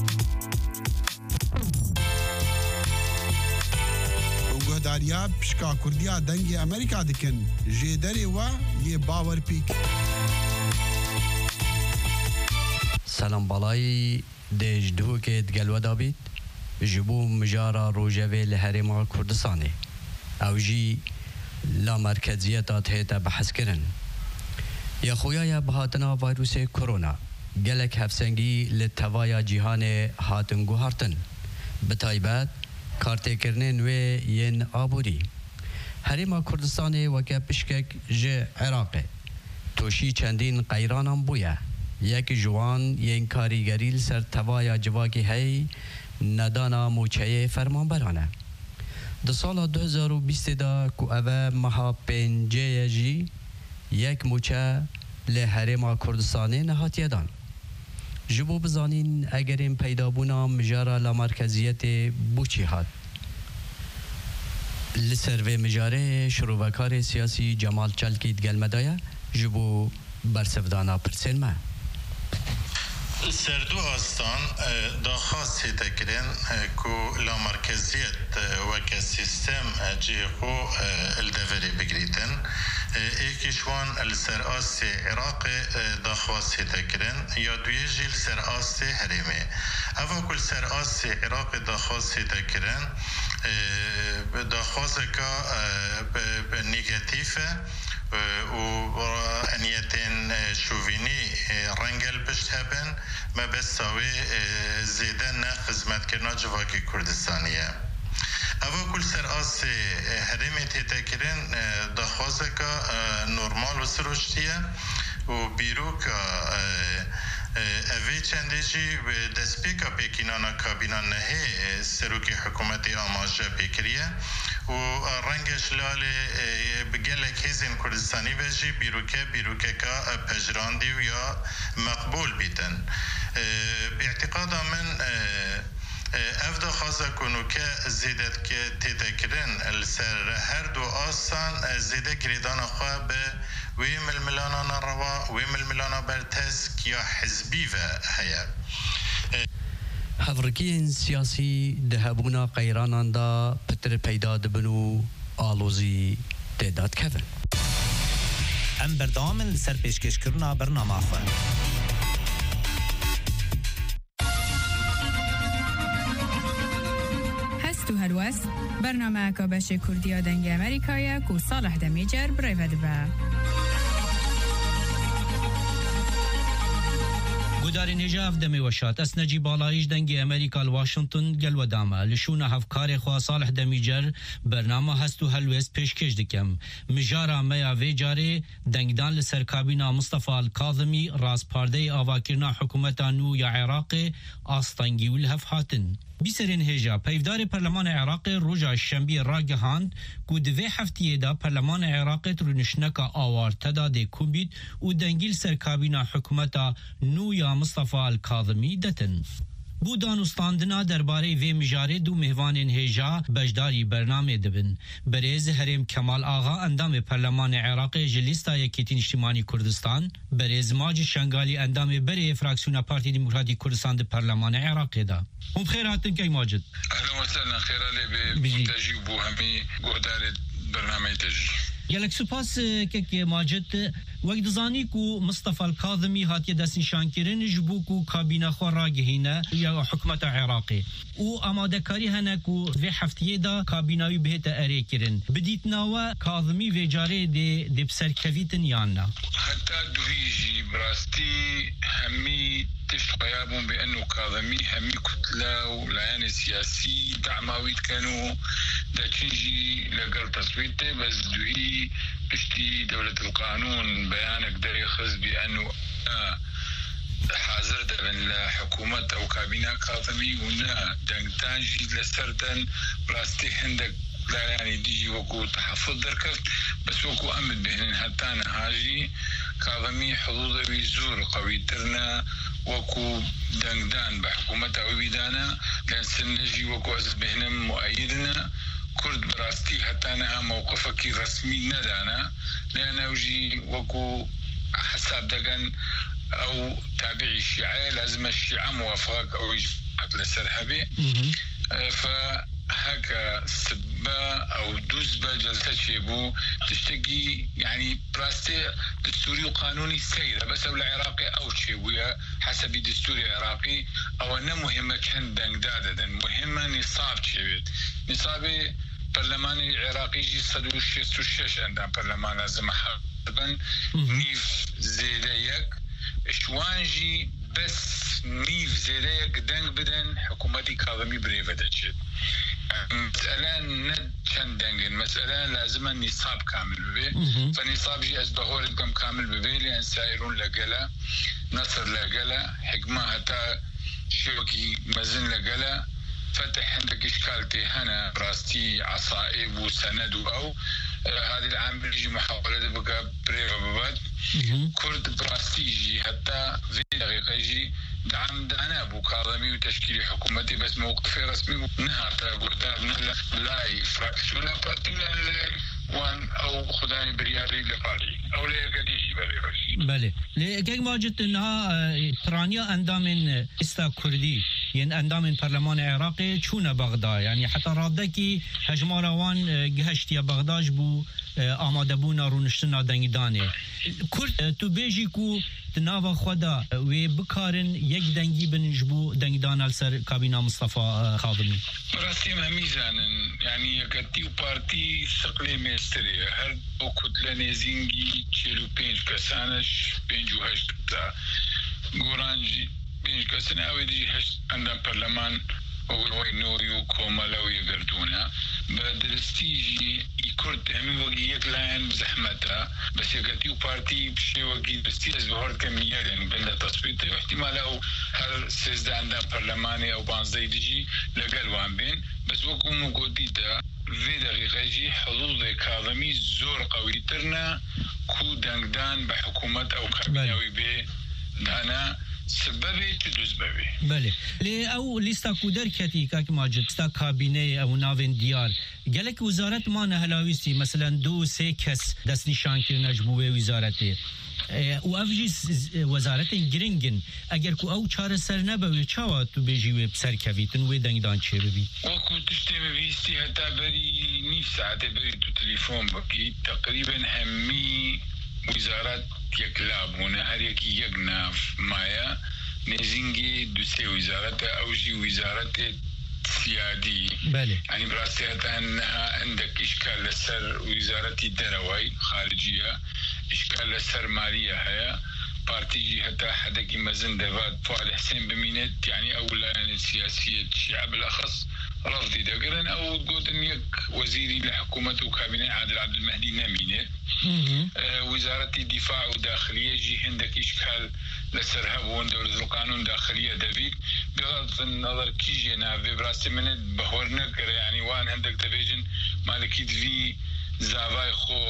J: گۆداریا پشکا کوردیا دەنگی ئەمریکا دکن ژێدەرێ وە یێ باوەڕ پێک
L: سەلام باڵایی دێژدووکێت گەلوەدا بیت ji bo mijara rojevê li Herêma Kurdistanê ew jî la merkeziyeta tête behezkirin ya xoya bihatina vayrûsê korona gelek hevsengî li tevaya cîhanê hatin guhartin bi taybet kartêkirinên wê yên aborî Herêma Kurdistanê weke pişkek ji Iraqê toşî çendîn qeyranan bûye yek ji wan yên karîgerî li ser tevaya civakê hey ندانا موچه فرمانبرانه د سال دو هزار و بیست دا کو اوه مها پنجه جی یک موچه له هرما کردستانی نهاتیه دان جبو بزانین اگرین پیدا بونا مجاره لمرکزیت بوچی هات لسر و مجاره شروعکار سیاسی جمال چلکید گلمدایه جبو برسفدانا پرسین ما
M: سردو آستان داخواست تکرین که لا مرکزیت وک سیستم جیخو الدوری بگریتن ایکیشوان السر آست عراق داخواست تکرین یا دویجی السر آست هریمه اما کل سر آست عراق داخواست تکرین داخواست که نگاتیفه و انیتین شوینی رنگل پشت هبن ما بس ساوی زیده نه خدمت کرنا جواکی کردستانیه اما کل سر آس هرمی تیتا کرن داخوازه که نورمال و سروشتیه و بیرو که اوی چنده جی دسپیکا پیکینانا کابینان نهی سروکی حکومتی آماجه پیکریه و رنگش لاله بگلک هزین کردستانی بجی بیروکه بیروکه که پجراندی و یا مقبول بیتن باعتقاد من افدا خاصه کنو که زیدت که تذکرن السر هر دو آسان زیده گریدان خواه به وی ململانا نروا وی ململانا برتز یا حزبی و هیا
L: هەڤڕکیên siyasî di hebûna qeyranan da pitir peyda dibin û alozî têda dikevin.
N: Em berdewam in li ser pêşkêşkirina bernama xwe. است برنامه که بش کردی دنگ امریکایی که صالح دمیجر برای با
B: گوداری نجاف دمی وشات اس نجی بالایش دنگ امریکا واشنطن گل و دامه لشونه هفکار خواه صالح دمیجر برنامه هستو هلویست پیشکش دکم مجارا میا وی جاره دنگدان لسر کابینا مصطفى الكاظمی راز پارده آواکرنا حکومتا نو یا عراق آستانگی و الهف هاتن بیسرین هجا پیفدار پرلمان عراق روژا شنبی راگهاند که دوی هفتیه دا پرلمان عراق ترونشنک آوار تداده کوبید و دنگیل سر کابینا حکومتا نو یا مصطفى الكاظمی دتن. بو دانستاندنا درباره وی مجاره دو مهوان هجا بجداری برنامه دبن. برز هرم کمال آغا اندام پرلمان عراق جلیستا یکیتین اجتماعی کردستان، برز ماج شنگالی اندام بره فراکسیون پارتی دموکراتی کردستان ده پرلمان عراق دا. هم خیر هاتن که ماجد.
O: اهلا وسهلا خیر علی به تجی بو همی گودار برنامه تجی.
B: گلک سپاس که ماجد وقت زانی کو مصطفى الكاظمی هاتی دست نشان کردن جبو کو کابینه خو راگهینه یا حکومت عراقی او آماده کاری هنه کو و هفتیه دا کابیناوی بهت اری کردن بدیت ناوا کاظمی و جاره دی دی بسرکویتن یاننا
O: حتی دویجی براستی همی تشتغيابهم بأنه كاظمي همي كتلة وليان سياسي دعماويت كانوا داكينجي لقل تصويته بس دوي بشتي دولة القانون بيانك داري يخز بأنه آه حاضر دبن لحكومة أو كابينة كاظمي ونا دانجي لسردن براستي هندك لا يعني ديجي وكو تحفظ دركفت بس وكو أمد بهن حتى نهاجي كاظمي حظوظ بيزور قوي ترنا وكو دنگدان بحكومة عبيدانا لأن سنجي وكو أزبهنا مؤيدنا كرد براستي حتى نها موقفك رسمي ندانا لأن وجي وكو حساب دقن أو تابعي الشيعة لازم الشيعة موافقك أو يجفعك لسرحبي فهكا سبا أو دوزبا جلسة شيبو تشتكي يعني براستي دستوري وقانوني سيدة بس أو العراقي أو شيبويا حسب دستوري عراقي أو أنه مهمة كان دنقدادة مهمة نصاب شيبت نصابي برلماني العراقي جي صدو شيستو شش عندنا برلمان لازم حربا نيف زيديك شوانجي بس نيف زيديك دنق بدن حكومتي كاظمي بريفة دجت مسألة ند كان دنقن مسألة لازم النصاب كامل ببي فنصاب جي أزبهور كم كامل ببي لأن سائرون لقلا نصر لقلا حكمة حتى شوكي مزن لقلا فتح عندك إشكالتي هنا براستي عصائب وسند أو هذه العام بيجي محاولة بقى بريفا بباد كرد براستيجي حتى في دقيقة يجي دعم دانا ابو كاظمي وتشكيل حكومتي بس موقفي رسمي نهار قدام لا فراكسيون بارتي لا وان او خداني برياري لقالي او لا قديجي بري
B: بله لكن ماجد انها ترانيا اندام استا كردي يعني اندام برلمان عراقي چونه بغداد يعني حتى رادكي هجماروان گهشتي بغداد بو آماده بونا رونشتنا دنگدانه کرد تو بیجی کو تناوا خدا و بکارن یک دنگی بنجبو دنگدان السر کابینا مصطفى کاظمی
O: براستی ممیزانن يعني يكتيو بارتي سقلي ميستري هر دو كتلة نزينجي چلو پنج كسانش پنجو هشت تا گورانجي پنج كسانه اوه دي هشت اندام پرلمان وقلوي نوريو كومالوي يقردونا بدرستيجي يكرد همي وقي يكلاين بزحمتها بس يقتيو بارتي بشي وقي درستي ازبهور كمية يعني بلا تصويته واحتمال او هر سيزده عندها برلماني او بانزي ديجي لقلوان بين بس وقو مقودي دا في دقيقة يجي حظوظ كاظمي زور قوي ترنا كو دنقدان بحكومة او كابيناوي بي دانا سببي تدوز ببي
B: بله لي او لستا كودر كتي كاك ماجد ستا كابينه او ناوين ديار قالك وزارت ما نهلاويسي مثلا دو سه كس دست نشان كرنا جبوه وزارته و افجي وزارت گرنگن اگر کو او چاره سر نبوي چاوا تو بيجي ويب سر كويتن و دنگدان چه بي
O: وكو تشتم بيستي حتى بري نيف ساعت بري تو تليفون بكي تقريبا همي وزارات يكلابون هر يكي يقناف مايا نزينجي دوسي وزارات اوجي وزارات سيادي
P: بله.
O: يعني براستي أنها عندك إشكال لسر وزارة الدروي خارجية، إشكال لسر مالية هي بارتيجي حتى حدك مزن دفات فؤاد حسين بمينت يعني أولا يعني السياسية الشعب بالأخص رفضي دقرن أو قلت أن وزيري لحكومة وكابينة عادل عبد المهدي نمينت. آه وزارة الدفاع وداخلية جي عندك إشكال لسرهب وان دولة القانون داخلية دافيد بغض النظر كيجي نافي براستي منت بهورنك يعني وان عندك دفيجن مالكي في زافاي خو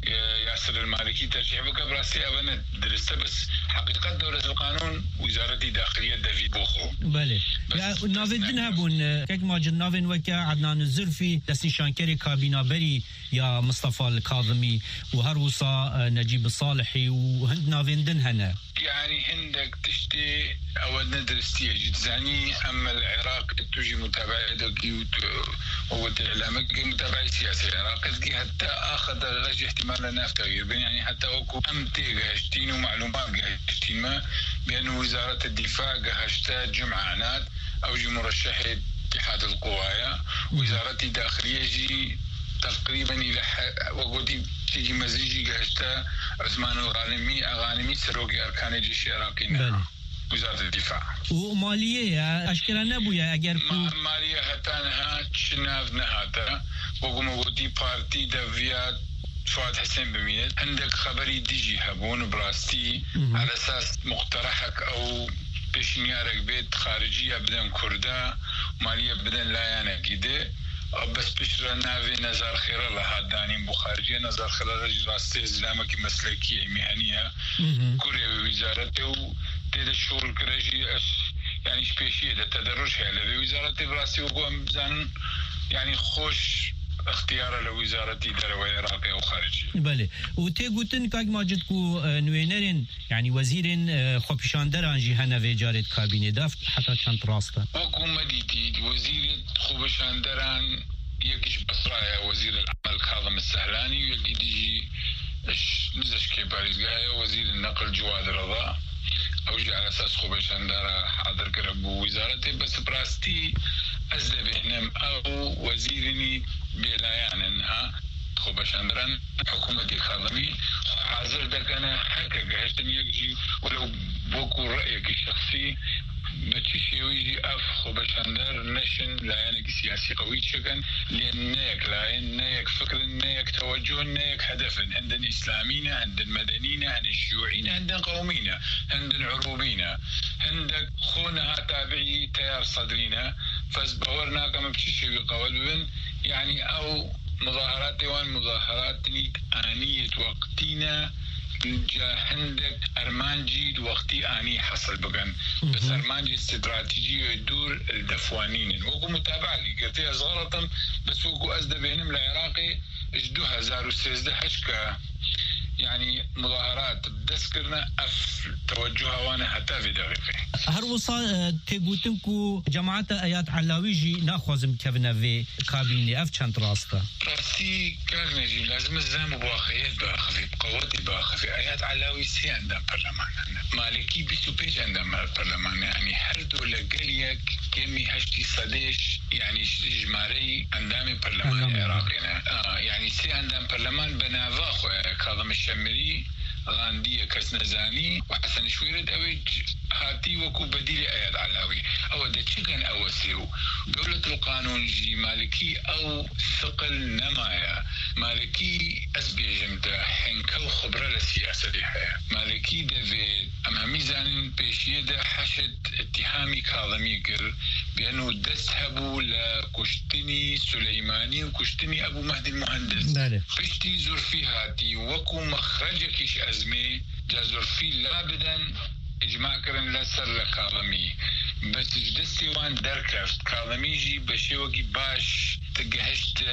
O: ياسر المالكي ترشيح بك براسي أبنا درسته بس حقيقة دولة القانون وزارة الداخلية دافيد بوخو.
P: بله. يا نافين دنهبون كيك ماجد نافين وكا عدنان الزرفي دسني شانكري كابينا بري يا مصطفى الكاظمي وهروسا نجيب الصالحي وهند نافين دنهنا.
O: يعني هندك تشتي أودنا درستيه جتزاني أما العراق تجي متابعة دوكي وود إعلامك متابعة سياسية العراق تجي حتى أخذ غش احتمال ناف تغيير يعني حتى أكو أمتي جهشتين ومعلومات جهشتين ما بأن وزارة الدفاع جهشتها جمع عناد أو جي مرشحة اتحاد القوايا وزارة الداخلية جي تقريبا إلى وقودي تيجي مزيجي جهشتها عثمان الغانمي أغانمي سروقي أركان الجيش العراقي وزارة الدفاع
P: ومالية أشكال نبويا أجر
O: مالية هتانها تشناف نهاتا وقوم وقودي بارتي دافيات فؤاد حسين بمينت عندك خبري ديجي هبون براستي على أساس مقترحك أو بشنيارك بيت خارجية بدن كردا مالية بدن لايانا كده بس بشرا نافي نزار خير الله هادانين بخارجية نزار خير الله راستي إسلامك مسلكية مهنية كوريا بوزارته تيدا الشغل كراجي يعني سبيشية ده تدرج هلا بوزارته براسي وقوم بزان يعني خوش اختيار لوزارة الدولة العراقية وخارجية.
P: بله. وتيجوتن كاج ماجد كو نوينرين يعني وزيرين خبشان دران جهنا في جارة كابينة دافت حتى كانت راسته.
O: وكم مديتي وزير خبشان دران يكش بصرايا وزير العمل كاظم السهلاني ويجي ديجي نزش كباريز جاية وزير النقل جواد رضا أو جي على أساس خبشان درا حاضر كربو وزارته بس براستي أزدى بهنم أو وزيرني بلايان إنها خبشاندران حكومة الكاظمي حاضر دك أنا حكا جهشتم يجي ولو بوكو رأيك الشخصي بتشي ويجي أف خبشاندر نشن لايانك سياسي قوي شكن لأن نايك لاين نايك فكر نايك توجه نايك هدف عندن إسلاميين عندن مدنيين عندن شيوعيين عندن قوميين عندن عروبيين عندك خونها تابعي تيار صدرينا فازبهورنا كما بتشي قول يعني أو مظاهرات وان مظاهرات آنية وقتنا جا عندك أرمانجي وقتي آني حصل بقن بس أرمانجي استراتيجية يدور الدفوانين وكو متابعة قلتها صغرة بس وكو أزدى بينهم العراقي اجدوها زارو سيزده حشكا يعني مظاهرات بدسكرنا أف توجهها وانا حتى في دقيقة
P: هروسا تيجوتنكو جماعة آيات علاويجي ناخوزم كفنا في كابيني أف چند راستا
O: راسي كاغنجي لازم الزام بواخيات باخفي بقواتي باخفي آيات علاوي سي عندها برلمان مالكي بيسو بيج عندها برلمان يعني هر دولة قليك كمي هشتي صديش يعني جماري عندامي برلمان عراقينا آه يعني سي عندها برلمان بنافاخو كاظم الشمري غاندية كسنزاني وحسن شويرد أوي هاتي وكو بديل آيات علاوي أو ده تشكن أو سيو دولة القانون جي مالكي أو ثقل نمايا مالكي أسبي جمتا حنكو خبرة للسياسة دي حياة مالكي ده في أما ميزان بيشيه ده حشد اتهامي كاظمي كر بأنه دسهبوا لكشتني سليماني وكشتني أبو مهدي المهندس بشتي زرفي هاتي وكو مخرجكيش أزمي جازر في لابدا إجماع كرن لسر لكاظمي بس جدستي وان دركفت كاظمي جي بشيوكي باش تقهشت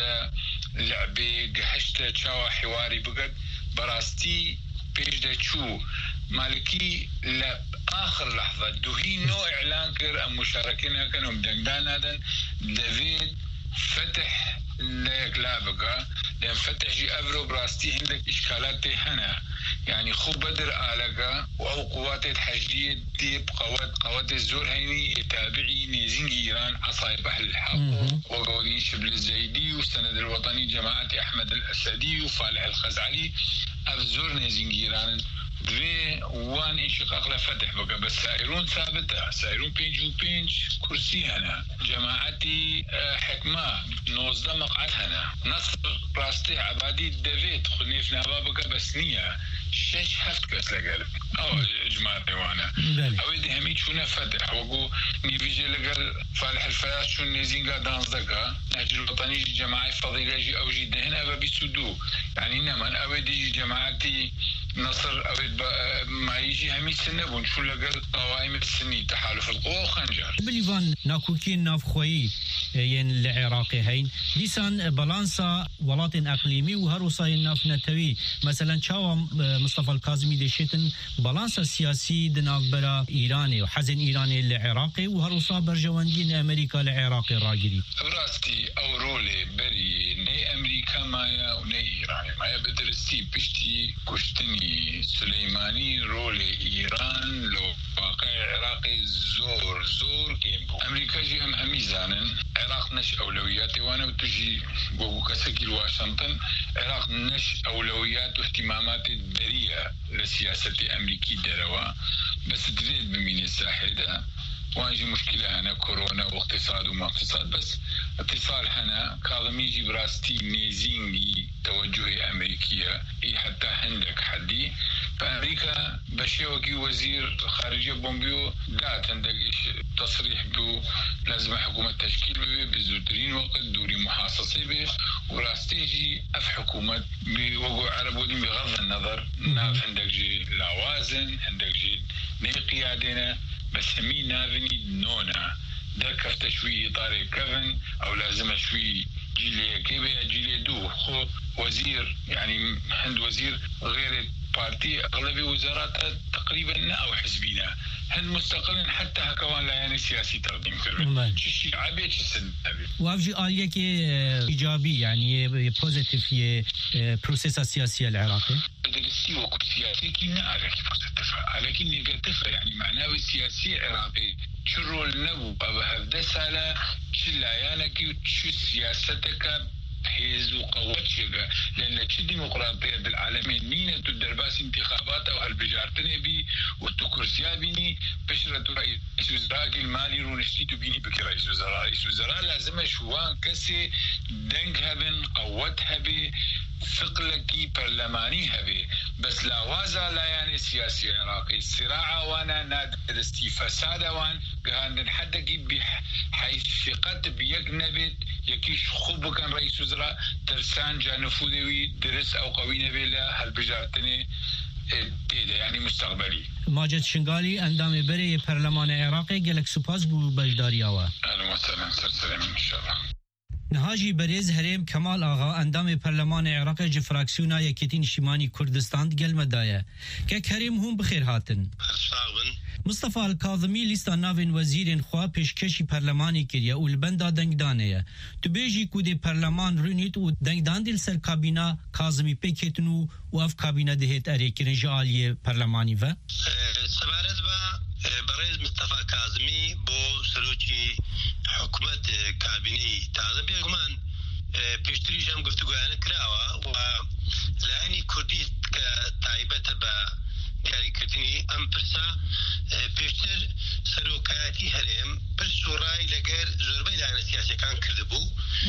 O: لعبي قهشت تشاوى حواري بقد براستي بيش دا تشو مالكي لآخر لحظة دوهي نوع إعلان كر أم مشاركين كانوا بدنقدان هذا دافيد فتح لا لا بقى لأن فتح جي أبرو براستي عندك إشكالات هنا يعني خو بدر آلقا أو قوات الحشدية تيب قوات قوات الزور هيني يتابعي نيزين إيران عصايب أهل الحق وقودين شبل الزيدي والسند الوطني جماعة أحمد الأسدي وفالح الخزعلي أفزور نيزين إيران في وان انشقاق لا فتح بقى بس سائرون ثابتة سائرون بينج وبينج كرسي هنا جماعتي حكمة نوزده مقعد هنا نصر راستي عبادي دافيد خنيف نابا بقى بس نية شش هفت كس لقل او جماعة ديوانا او دي هميت شونا فتح وقو نيفيجي لقل فالح الفلاس شون نيزينغا دانزدقا نهج الوطني جماعي فضيلة جي او جي دهن ابا بيسودو يعني انما او دي جماعتي نصر او ما يجي همي سنة ونشو لقل قوائم السني تحالف القوى وخنجر
P: بليفان ناكوكين نافخوي ين العراقي هين لسان بالانسا ولاتن اقليمي وهروساي الناف نتوي مثلا شاو مصطفى الكاظمي ديشتن بالانسا سياسي دناف برا ايراني وحزن ايراني العراقي وهروسا برجواندين امريكا العراقي راجري
O: براستي او رولي بري ني امريكا مايا وني ايراني مايا بدرسي بشتي كشتني سليماني رولي ايران لو واقع عراقي زور زور كيمبو امريكا جي ام همي زانن عراق نش اولوياتي وانا وتجي بوكو كسكي واشنطن عراق نش اولويات واهتمامات الدريه لسياسه امريكي دروا بس تريد بمين الساحل ده واجي مشكله هنا كورونا واقتصاد وما اقتصاد بس اتصال هنا كاظمي يجي براستي نيزينجي توجهي امريكيه اي حتى عندك حدي فامريكا بشيوكي وزير خارجيه بومبيو دات عندك تصريح بو لازم حكومه تشكيل به بزودرين وقت دوري محاصصه به وراستيجي اف حكومه بوقوع عرب ودين بغض النظر ناف عندك جي لوازن عندك جي ني قيادنا بس همي نافني نونا دركف تشوي إطاري كفن أو لازم شوي جيلي كيبه جيلي دو خو وزير يعني عند وزير غير بارتي أغلبية وزارات تقريبا أو حزبينا هن مستقلين حتى هكوان لا يعني سياسي تقديم كربن شي عبية شي سن
P: وافجي آلية كي إيجابي يعني بوزيتيف يه بروسيس السياسية العراقي
O: بدرسي وكب سياسي كي نعرف كي بوزيتيف لكن نيجاتيف يعني معناه السياسي عراقي شرو النبو بهذا سالة شلايانك شو سياستك حيز وقوتشيغا لأن تشي ديمقراطية بالعالمين نينا تدرباس انتخابات أو هالبجارتني بي وتكرسيا بيني بشرة رئيس وزراء المالي رونشتيتو بيني بك رئيس وزراء رئيس وزراء لازم شوان كسي دنك هبن قوت هبي ثقلكي برلماني هبي بس لا وازا لا يعني سياسي عراقي الصراع وانا نادرستي فساد وان قهان حدقي بحيث ثقت بيك نبت يكيش خوب كان رئيس وزراء ترسان جانفودوي درس او قوي نبي لا هالبجارتني يعني مستقبلي
P: ماجد شنغالي اندام بري برلمان عراقي قالك سپاس بو بجدارياوا
O: اهلا وسهلا سلام ان شاء الله
P: نهاجی بریز هریم کمال آغا اندام پرلمان عراق جفراکسیونا یکیتین شیمانی کردستان گل مدایه که هریم هم بخیر هاتن مصطفى الكاظمي لستا ناوين وزير خوا پیشکشی پرلمانی کریه و البندا دنگدانه تو بیجی کود پرلمان رونیت و دنگدان دل سر کابینا کاظمی پیکتنو و اف کابینا دهت اری کرن جالیه پرلمانی و
Q: سبارت با بریز مصطفى كاظمي بو سروچی حکومت کابینی تازه بیگمان پیشتری جام گفتگویانه کراوه و لعنی کردی که تایبت با دیاری کردنی ام پرسا پیشتر سروکایتی هرم پرس و رای لگر زربه لعنی سیاسی کان کرده بو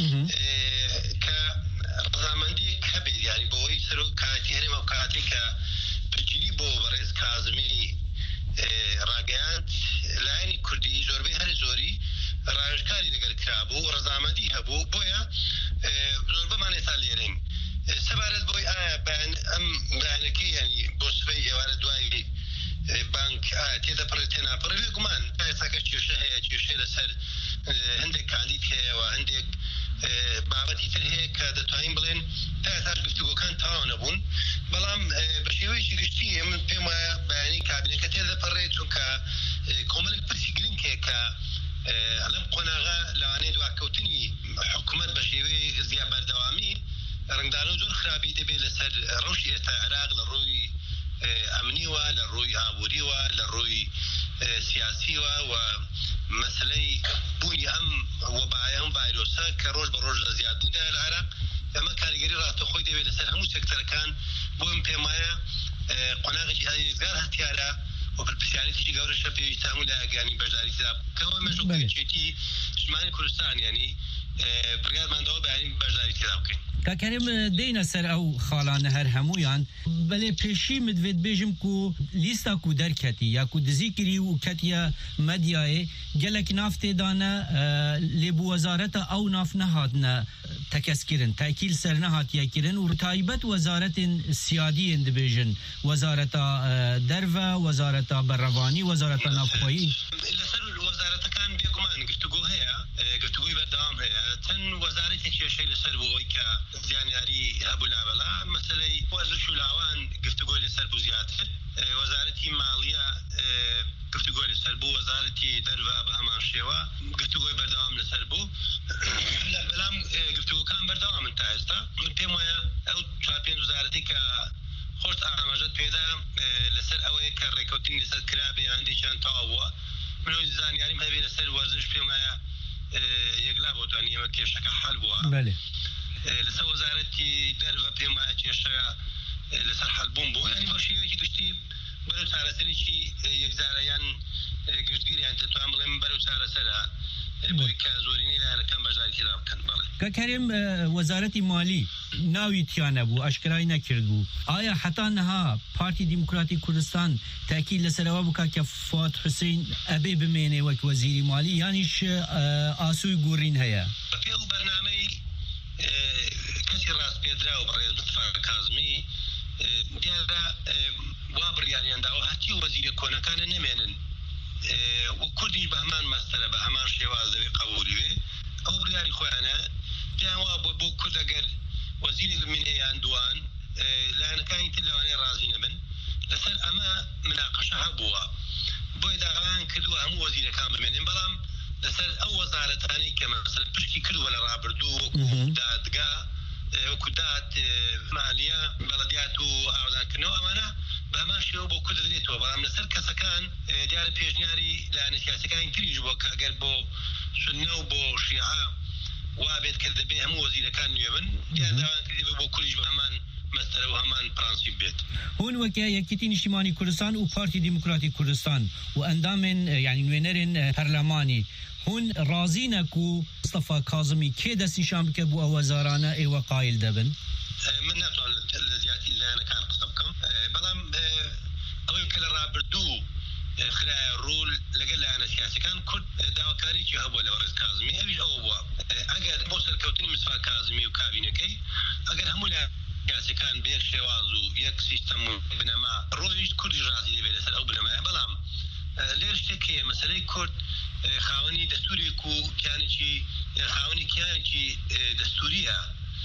Q: که رضامندی کبیر یعنی بوی سروکایتی هرم اوقاتی که پجیری بو بریز کاظمی راگیان لعنی کردی زربه هر زوری راجکاری لگر کرابو رضامندی هبو بویا زربه معنی سالیرین سبارت بوی آیا بان ام بانکی یعنی بوسفی یوارد دوای بانک آیا تیدا پرتینا پروی گمان پیسا که چیوشه هیا چیوشه لسر هندک کاندید هیا و هندک بابتی تر هیا که دتواین بلین تایتاش گفتگو کان تاونه بون بلام بشیویشی گشتی من پیما بیانی کابینه که تیدا پرتون که کوملک پرسیگرین که که علم قناغا لاني دوا كوتني حكومت بشيوي زياب رنگدان و زۆر خراپی دەبێت لەسەر ڕەوشی ئێستا عێراق لە ڕووی ئەمنیوە لە ڕووی ئابووریوە لە ڕووی سیاسیوە و مەسلەی بوونی ئەم وەبایە ئەم ڤایرۆسە کە ڕۆژ بە ڕۆژ لە زیادبوودا لە عێراق ئەمە کاریگەری ڕاستەخۆی دەبێت لەسەر هەموو سێکتەرەکان بۆ ئەم پێم وایە قۆناغێکی هەیەزگار هەستیارە و پرسیارەتێکی گەورەشە پێویستە هەموو لایەکانی بەشداری تێدا بکەوە مەژوکێتی ژمانی کوردستان یعنی بڕیارماندەوە بەیانی بەشداری تێدا بکەین.
P: کاکەرێم دێنە سەر ئەو خاڵانە هەر هەمویان بەلێ پێشی مدوێت بێژم و لیستا و دەرکەتی یا و دزیکری و کەتیە مەدیایێ gelek nav têdane lê bu wezareta ew nav nehatine tekeskirin tekîl ser nehatiye kirin û taybet wezaretên siyadiyên dibêjin wezareta derve wezareta berrevanî wezareta navxweyî
Q: لەسەر وەزارەتەکان بێگومان گفتوگۆ هەیە گفتوگۆی بەردەوام هەیە چەند وەزارەتێکی کێشەی لەسەر بووەوەی کە زیانیاری هەبوو لابەلا مەسەلەی وەرزش و لاوان گفتوگۆی لەسەر بوو زیاتر وەزارەتی ماڵیە گفتوگۆی لەسەر بوو وەزارەتی دەرڤە بە هەمان شێوە گفتوگۆی بەردەوام لەسەر بوو بەڵام گفتوگۆکان بەردەوامن تا ئێستا من پێم وایە ئەو چوار پێنج وەزارەتی کە خۆشت ئاماژەت پێدا لەسەر ئەوەیە کە ڕێکەوتنی لەسەر کرابێ هەندێکیان تەواو بووە منەوەی زانیاریم هەبێ لەسەر وەرزش پێم وایە یەکلا بۆ توانی ئەمە کێشەکە حەل بووە لەسەر وەزارەتی دەرڤە پێم وایە کێشەیە لەسەر حەلبوون بوو ینی بۆ شێوەیەکی گشتی بەرەو چارەسەرێکی یەکجارەیان گشتگیریان دەتوان بڵێم بەرەو چارەسەرە بۆی کە زۆرینەی لایەنەکان بەشداری تێدا بکەن بەڵێ.
P: کاکەرێم وەزارەتی مالی ناوی تیانە بوو ئاشکرای نەکرد بوو ئایا حتا نەها پارتی دیموکراتی کوردستان تاکید لەسەرەوە بکات کە فواد حوسێن ئەبێ بمێنێ وەک وەزیری مالی یانیش ئاسووی گوڕین هەیە
Q: بەپێ و بەرنامەی کەسی ڕاستپێدرا و بەڕێز مستەفا کاظمی دیارە وا بڕیاریانداوە هەتی وەزیرە کۆنەکانە نەمێنن و کوردیش بە هەمان مەستەرە بە هەمان شێواز دەبێ قبولی وێ ئەو بڕیاری خۆیانە دیان وا بۆ بۆ کورد ئەگەر وەزیرێک بمێنێ یان دوان لایەنەکانی تر لەوانەیە ڕازی نەبن لەسەر ئەمە مناقەشە هەبووە بۆی داوایان کردووە هەموو وەزیرەکان بمێنن بەڵام لەسەر ئەو وەزارەتانەی کە مەسەلەن پشتی کردووە لە ڕابردوو وەکو دادگا وەکو داد مالیە بەڵەدیات و ئاوادانکردنەوە ئەمانە بە هەمان شێوە بۆ کورد دەدرێتەوە بەڵام لەسەر کەسەکان دیارە پێشنیاری لایەنە سیاسیەکانی تریش بۆ کە ئەگەر بۆ سوننە و بۆ شیعە وا بێت کە دەبێ هەموو وەزیرەکان نوێ بن دیار داوایان کردی بۆ کوردیش بە هەمان مەستەرە و هەمان پرانسیب بێت
P: هون وەکە یەکێتی نیشتیمانی کوردستان و پارتی دیموکراتی کوردستان و ئەندامên یعنی نوێنەرên پەرلەمانی هون رازینەک و مستەفا کاظمی کێ دەستنیشان بکە بۆ ئەو وەزارانە ئێوە قایل دەبن
Q: من ناتوان لە زیاتی لایەنەکان قسە بکەم بەڵام ئەوەی کە لە ڕابردوو خرایە ڕوول لەگەڵ لایەنە سیاسیەکان کورد داواکاریی هەبووە لە بەڕێز کاظمی ئەویش ئەوە بووە ئەگەر بۆ سەرکەوتنی مستەفا کاظمی و کابینەکەی ئەگەر هەموو لایەن سیاسیەکان بە یەک شێواز و یەک سیستەم و بنەما ڕۆیشت کوردی ڕازی دەبێت لەسەر ئەو بنەمایە بەڵام لێر شتێک هەیە مەسەلەی کورد خاوەنی دەستورێک و کیانێکی خاوەنی کیانێکی دەستوریە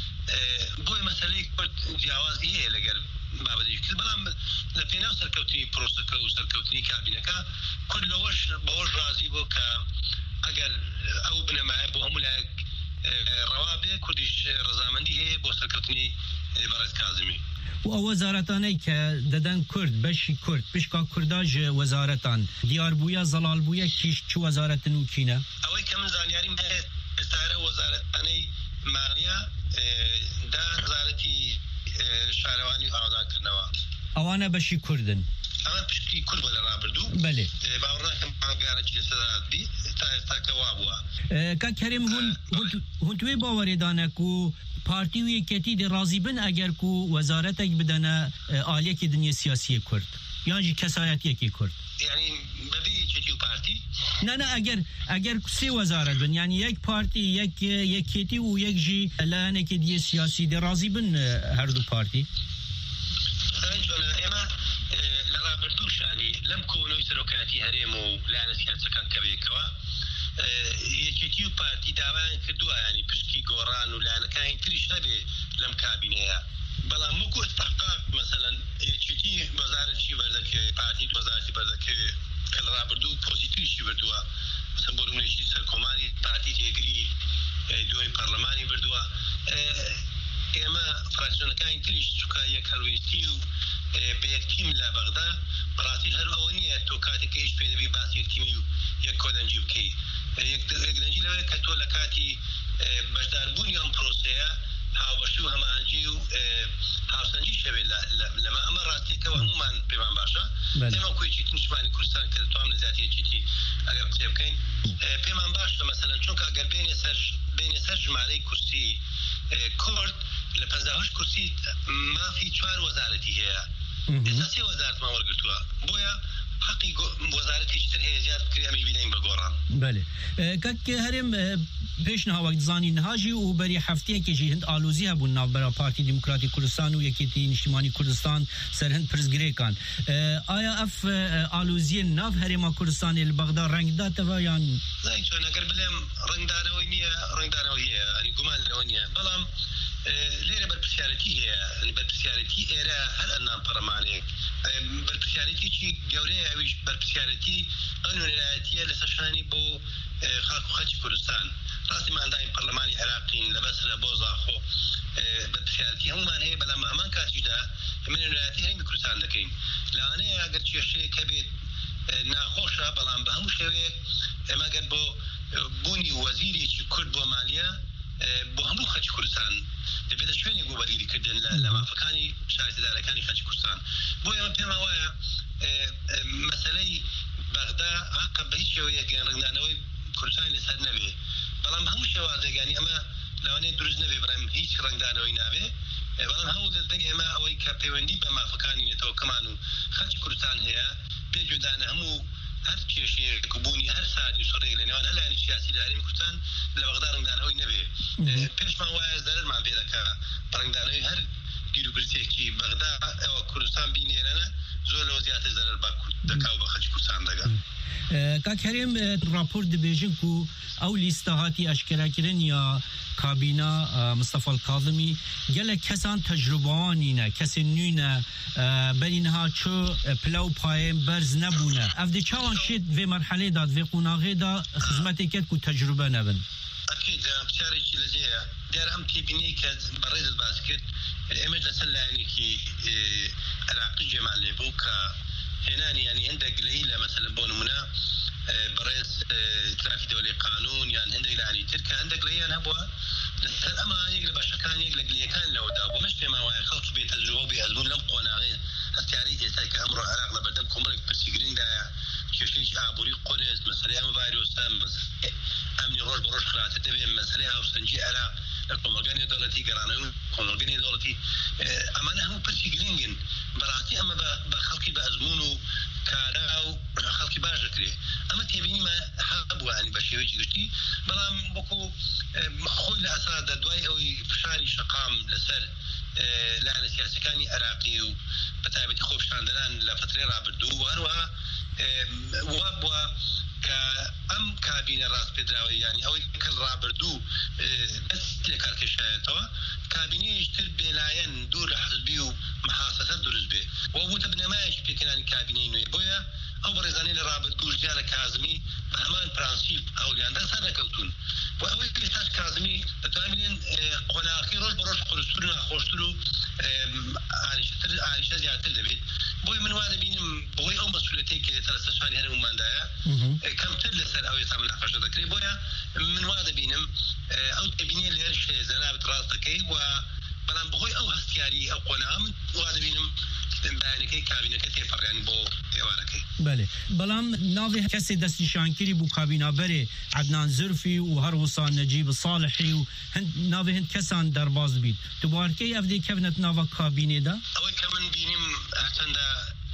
Q: بۆی مەسەلەی کورد جیاوازی هەیە لەگەر بابەتێکی کرد بەڵام لە پێناو سەرکەوتنی پرۆسەکە و سەرکەوتنی کابینەکە کورد لەوەش بەوەش ڕازی بۆ کە ئەگەر ئەو بنەمایە بۆ هەموو لایەک ڕەوا بێ کوردیش ڕەزامەندی هەیە بۆ سەرکەوتنی بەڕێز کاظمی
P: و ئەو وەزارەتانەی کە دەدەن کورد بەشی کورد پشکا کورداژ وەزارەتان دیاربوویە زەڵالبوویە کیش چ وەزارەتن و کینە
Q: ئەوەی کە من زانیاریم هەیە ئێستارە وەزارەتانەی مالیە دا وەزارەتی شارەوانی و ئاوادانکردنەوە
P: ئەوانە بەشی کوردن
Q: ئەمە پشتی کورد بە لە ڕابردوو
P: بەلێ
Q: باوەڕ ناکەم پاگارێکی لەسەر بی تا ئێستاکە وا بووە
P: کاکەرێم هون توێ باوەڕێدانەک و پارتی و یەکێتی دێ ڕازی بن ئەگەر و وەزارەتێک بدەنە ئالەیەکی دنیا سیاسی کورد یانجی کەسایەتیەکی کورد
Q: یعنی بەبێ یەکێتی و پارتی
P: نه نه ئەگەر ئەگەر سێ وەزارەت بن یعنی یەک پارتی یەک یەکێتی و یەکژی لایەنێکی دیە سیاسی دێ ڕازی بن هەردوو پارتی
Q: ئێمە لە ڕابردووشانی لەم کۆنەوەی سەرۆکایەتی هەرێم و لایەنە سیاسەکان کە بێکەوە یەکێتی و پارتی داوایان کردووە ینی پشکی گۆڕان و لایەنەکانی تریش هەبێ لەم کابینەیە بەڵام وەکو ئستحقاق مەسەلەن یەکێتی وەزارەتی بەردەکەوێت پارتی وەزارەتی بەردەکەوێت کە لە ڕابردوو پۆستی تریشی بردووە مەسەن بۆ نمونەیەکی سەرکۆماری پارتی تێگری دوای پەرلەمانی بردووە ئێمە فراکسیۆنەکانی تریش چووکە یەک هەڵوێستی و بەیەکتیم لە بەغدا بەڕاستی هەر ئەوە نییە تۆ کاتێککە هیچ پێ دەبی باسی یەکتیمی و یەک کۆدەنجی بکەیت یەکدەنجی لەوەیە کە تۆ لە کاتی بەشداربوونی ئەم پرۆسەیە هاوبەشی و هەماهەنگی و هاوسەنجی شەوێت لەمە ئەمە ڕاستیەکەەوە هەمومان پێمان باشە ئێمە کوێکی نیشتمانی کوردستان کە دەتوانم لە زیاتیەکی ئەگەر قسێ بکەین پێمان باشە مەسەلەن چونکە ئەگەر بینێ سەر بینێ سەر ژمارەی کورسی کورد لە پەنجا و هەشت کورسی مافی چوار وەزارەتی هەیە ئێستا سێ وەزارەتمان وەرگرتووە بۆیە حقی وەزارەتێکی تر هەیە زیاد کریامی بینین بە گۆڕان
P: بله کاک هەرێم پێشنها وەک دزانی نهاژی و بەری هەفتەیەکێکی هەند ئالۆزی هەبوون ناوبەرە پارتی دیموکراتی کوردستان و یەکێتی نیشتیمانی کوردستان سەر هەند پرسگرێکان ئایا ئەف ئالۆزیە ناو هەرێما کوردستانی لە بەغدا ڕەنگداتەوە یان
Q: زای چۆن ئەگەر بڵێم ڕەنگدانەوەی نییە ڕەنگدانەوە هەیە ئەنی گومان لەوە نییە بەڵام لێرە بەرپرسیارەتی هەیە بەرپرسیارەتی ئێرە هەر ئەنام پەرلەمانێک بەرپرسیارەتیی گەورەیە ئەویش بەرپرسیارەتی ئەو وێرایەتیە لە سەرشانی بۆ خاک و خەچی کوردستان ڕاستی مادای پەرلەمانی عێراقین لەبەسرە بۆ زاخۆ بەرپرسیارەتی هەمومان هەیە بەڵام هەمان کاتیشدا من وێرایەتی هەرێمی کوردستان دەکەین لەوانەیە ئەگەر کێشەیەک هەبێت ناخۆشە بەڵام بە هەموو شێوەیەک ئێمە گەر بۆ بوونی وەزیرێکی کورد بۆ مالیە بۆ هەموو خەچی کوردستان دەبێتە شوێنی بۆ بەرگریکردن لە مافەکانی شارەتیدارەکانی خەچی کوردستان بۆ ئێمە پێمان وایە مەسەلەی بەغدا حقا بە هیچ شێوەیەک ڕنگدانەوەی کوردستان لەسەر نەبێ بەڵام بە هەموو شێوازێکانی ئەمە لەوانەیە دروست نەبێ بەڵام هیچ ڕنگدانەوەی نابێ بەڵام هەموو دەستدەنگ ئێمە ئەوەی کە پەیوەندی بە مافەکانی نێتەوەکەمان و خەچی کوردستان هەیە بێجودانە هەموو هەر کێشەیەک بوونی هەر سادی و سڕێک لە نێوان هەلانی سیاسی لە هەرێمی کوردستان لە بەغدا ڕنگدانەوەی نەبێ پێشمان وایە زەرمان پێ دەکا ڕنگدانەوەی هەر گیرروگرتێکی بەغدا ئەوە کوردستان بینێرەنە زۆر لەوە زیاتر زەرەر دەکا و بە خەچی کوردستان دەگا
P: کاک هەرێم راپۆر دەبێژن و ئەو لیستە هاتی ئاشکراکردن یا کابینا مستەفا الکاظمی gelek kesan tecrübanîne kesên nû ne berîniha çi pila û payên berz nebûne ev dê çawan şêt vê merhelê da vê qûnaxê da xizmetê ket ku tecrübe nebin
Q: أكيد بشارك لجيا دار أم تبيني كز بريز الباسكت إيمج لسلاني كي عراقي جمع لبوكا هنا يعني عندك قليلة مثلا بونمنا بريز ترافي دولي قانون يعني عندك يعني تركا عندك قليلة نبوة أما يقلب شكان يقلب لي كان لو داب ومش فيما هو خلق بتجربة بأزمون لم قناعي استعريت يساك أمر العراق لبدل كمرك برسيجرين دا كيفيش عبوري قرز مثلا أم فيروس أم أمني روج بروج خلاص تبي مثلا أو سنجي عراق الكومرجاني دولتي قرانون كومرجاني دولتي أما أنا هم برسيجرين براسي أما بخلقي بأزمونه كاراو خلقي باجكري أما تبيني ما حابوا يعني بشيوي جدتي بلام بكو خوي لأساد دواي أو فشاري شقام لسر لعنة سياسي كاني عراقي وبتابتي خوف شاندران لفترة رابردو وهروها وابوا كأم كابينة راس بدراوي يعني أو كل رابردو بس لكاركشاتوا كابينة يشتر بلاين دور حزبي ومحاصصة درز به وابو تبنماش بكناني كابينة بويا أو برزاني لرابردو جالة كازمي بهمان برانسيب أو لأندا سادة كوتون وأول كريستاش كازمي بتعملين قناقي روش بروش قرصورنا خوشتلو عارشة عارشة زيادة لبيت بوي من وانا بينم بوي أو مسؤوليتي كي ترسشاني هنا مماندايا كم تلسر أو يسامل عفشة ذكري بويا من وانا بينم أو تبيني ليرش زنابة راستكي و بلان بوي أو هستياري أو قناعم وانا بينم بەیانەکەی کابینەکە تێپەڕیان بۆ ئێوارەکەی
P: بله بەڵام ناوی کەسێ دەستنیشانکری بوو کابینابەرێ عەدنان زرفی و هەروەسا نەجیب ساڵحی و ناوی هەند کەسان دەرباز بیت دووبارکەی ئەف دێ کەونەت ناوە کابینێدا
Q: ئەوەی کە من بینیم هەرچەندە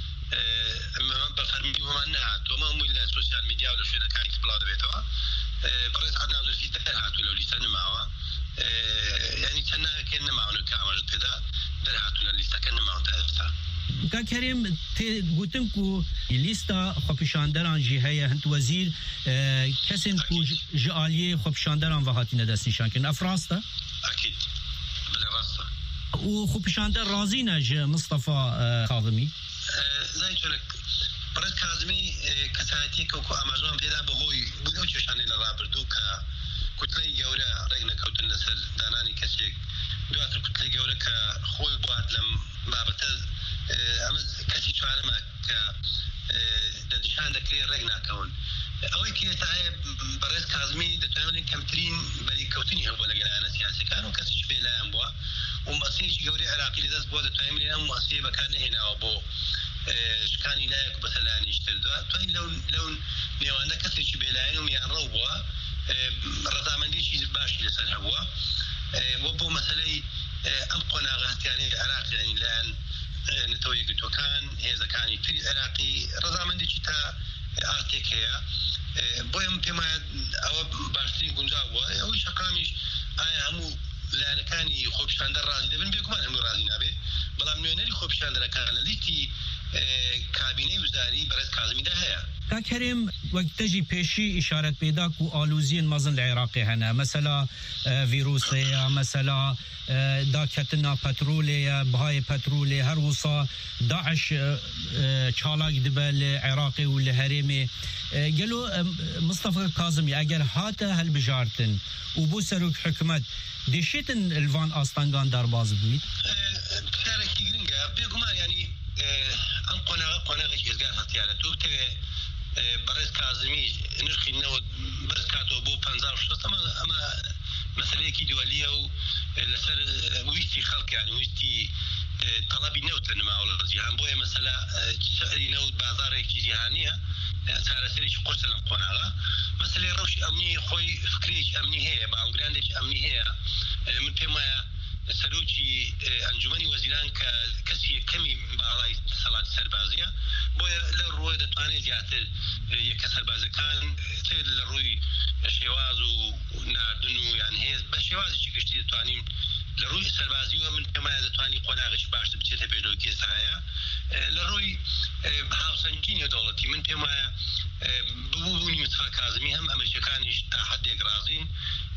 Q: بە فەرمیمان نەهاتووە هەمووی لە سۆسیال میدیا و لە شوێنەکانی بڵاو دەبێتەوە بەڕێز عەدنان زرفی دەرهاتوو لەو لیستە نماوە یعنی چەند ناوێکێ نەماون کە ئاماژەت پێدا دەرهاتوو لە لیستەکە نەماون تا ئێستا
P: کاکەرێم گوتم کو لیستا خۆپیشاندەران جی هەیە هەند وەزیر کەسێن کو ji aliyê xwepişanderan ve hatine destnîşankirin ev rast e
Q: أكيد بلا rast
P: û xwepişander razî ne ji Mustafa Kazimî
Q: زای چۆنک بەڕێز کازمی کەسایەتێکە وەکو ئاماژەوان پێدا بەهۆی بووی ئەو کێشانەی لە ڕابردوو کە کوتلەی گەورە ڕێک نەکەوتن لەسەر دانانی کەسێک دواتر كتلة جورة كخوي بواد لم بابته أما كسي شوارما ك دنشان دكري رجنا كون أوي كي تعب برز كازمي دتعمل كمترين بري كوتني هو ولا جلانا سياسي كانوا كسي شبيلا أمبوا ومسيج جوري عراقي لدرس بود تعمل أم مسيج بكان هنا أبو شكاني لا يكون مثلا يشتري توين لون لون نيواندا كسي شبيلا يوم يعروا رضامندي شيء باش لسه هو وبو مسألة أم قناعات يعني العراق يعني الآن نتوي قلت وكان إذا كان في العراقي رضامندي شتا آتيكيا بويم بما أو بارسي جنجاوا أو شقاميش أنا همو لأن كان يخوب شاندر رازي ده بن بيكمان همو رازي نبي بلا منيري خوب شاندر كان ليتي کابینه وزاری برای کاظمی ده هیا.
P: تا کریم وقت تجی پیشی اشارت پیدا کو آلوزین مازن العراقی هنه مثلا ویروسه مثلا داکتنا پتروله بهای پتروله هر وصا داعش چالاک دبل عراقی و لهرمی قالوا مصطفى كاظمي اگر هاته هل بجارتن وبو سروك حكومت دشيتن الفان استانغان دارباز بيت
Q: كاركي جرينجا بيغمان يعني ام قناغ قناغ ازغار هتياله توبته برز كاظمي نرخي نو برز كاتو بو خمسة وستين اما اما مساله كي دوليه و لسر ويستي خلق يعني ويستي طلبي نوتن ما ولا جهان بويا مساله سعري نوت بازار كي جهانيه سارة سريش قرص القناغ مساله روش امني خوي فكريش امني هي باوغراندش امني هي من بما سروچی انجمنی وزیران که کسی کمی بالای سالات سربازیه بوی لروی دتوانی زیاتر یک سرباز کان تل لروی شواز و ناردنو يعني هي بشواز چی گشتی دتوانیم لروی سربازی و من کما دتوانی قناغش باشد بچه بیرو کی سایا لروی هاوسنجینی دولتی من کما بوبونی مصطفى كاظمي هم امریکانیش تا حد رازین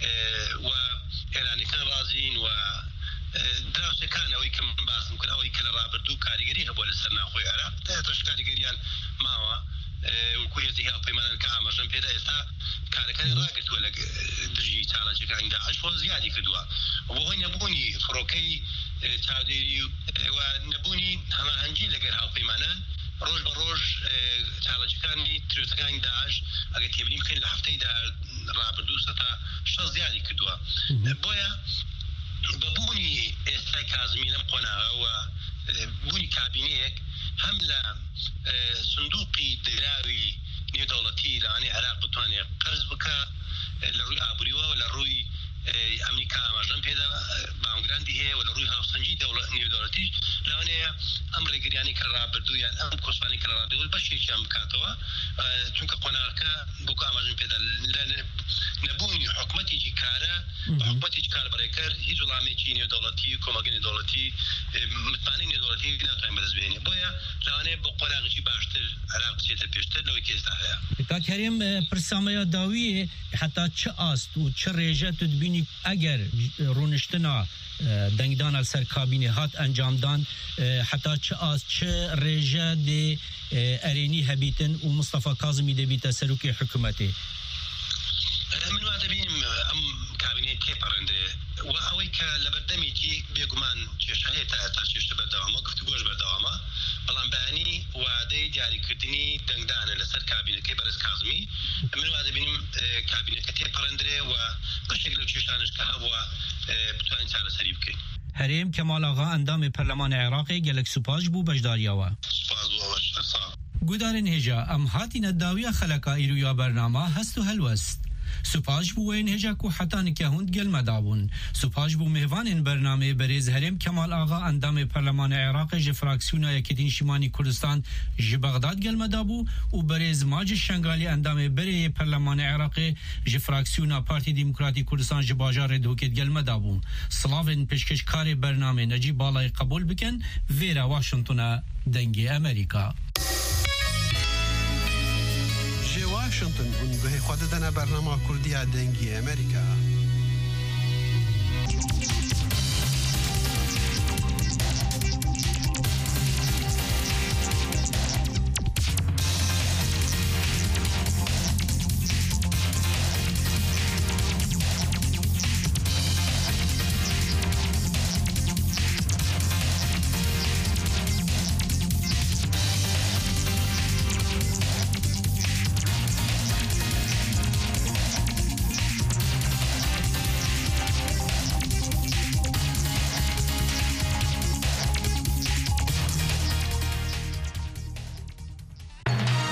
Q: و ایرانی کان رازین و دراوسه كان او يكم باس ممكن او يكل رابردو كاريغري هبول السنه خوي عراق تاتش كاريغريان ماوا وكل زيها بيمان الكامر جنب هذا اسا كان راقت ولا درجي تاع كان داعش وزيادي كدوا وهون يبوني فروكي تاديري ونبوني هما هنجي لقرها بيمانان روج بروج تاع كان تريتكان داعش اجي تبني يمكن لحفتي دا رابردو ستا شو زيادي كدوا بويا ببوني استاي كاظمي لم قناغ وبوني كابينيك هملا صندوقي دراوي نيو دولتي لاني عراق بتواني قرض بكا لروي ابريوا ولا روي امريكا مجرم بيدا باونغراندي هي ولا روي هاوسنجي دولة نيو دولتي لاني امر غرياني كرا بردو يعني ام كوسفاني كرا دول بشي شام كاتوا چونك قناغا بوكا مجرم بيدا نبوني حكومتي جي كارا حكومتي جي كار بريكر هيج ولامي نيو دولتي كوماغني دولتي متمانين دولتي لا تايم بزبيني بويا لاني بقناغ جي باشتر عراق سيت بيشتر لو كيستا
P: تا كريم برساميا داوي حتى چه است و چه ريجه تدبيني اگر رونشتنا دنگدان السر کابینه هات انجام دان حتی چه از چه رژه دی ارینی هبیتن و مصطفى کاظمی دی بیت سروک حکومتی
Q: من وعد بینم ام کابینه تیپرنده و اوی که لبردمی تی بیگمان چه شهیتا تاشیشت بردوامه گفت گوش بردوامه بلان بانی وعده دیاری کردنی دنگدان لسر کابینه که برز کاظمی من وعد بینم کابینه که تیپرنده و بشکل چشانش که هوا بتوانین سر سری بکن
P: هریم کمال آقا اندام پرلمان عراقی گلک سپاش بو بجداریاوا
Q: سپاس بو بجداریاوا
P: گودارن هجا ام هاتی نداوی خلقا ایرویا برنامه هستو هلوست سپاش بو وین هجا کو حتا نکهوند گل مدابون سپاش بو مهوان برنامه بریز هرم کمال آقا اندام پرلمان عراق ج فراکسیونا یکتین شمانی کردستان ج بغداد گل مدابو و بریز ماج شنگالی اندام بری پرلمان عراق ج فراکسیونا پارتی دموکراتی کردستان ج باجار دوکت گل مدابو سلاوین پیشکش کار برنامه نجیب بالای قبول بکن ویرا واشنطن دنگی امریکا
J: واشنطن هون به خود دنا برنامه کردی دنگی امریکا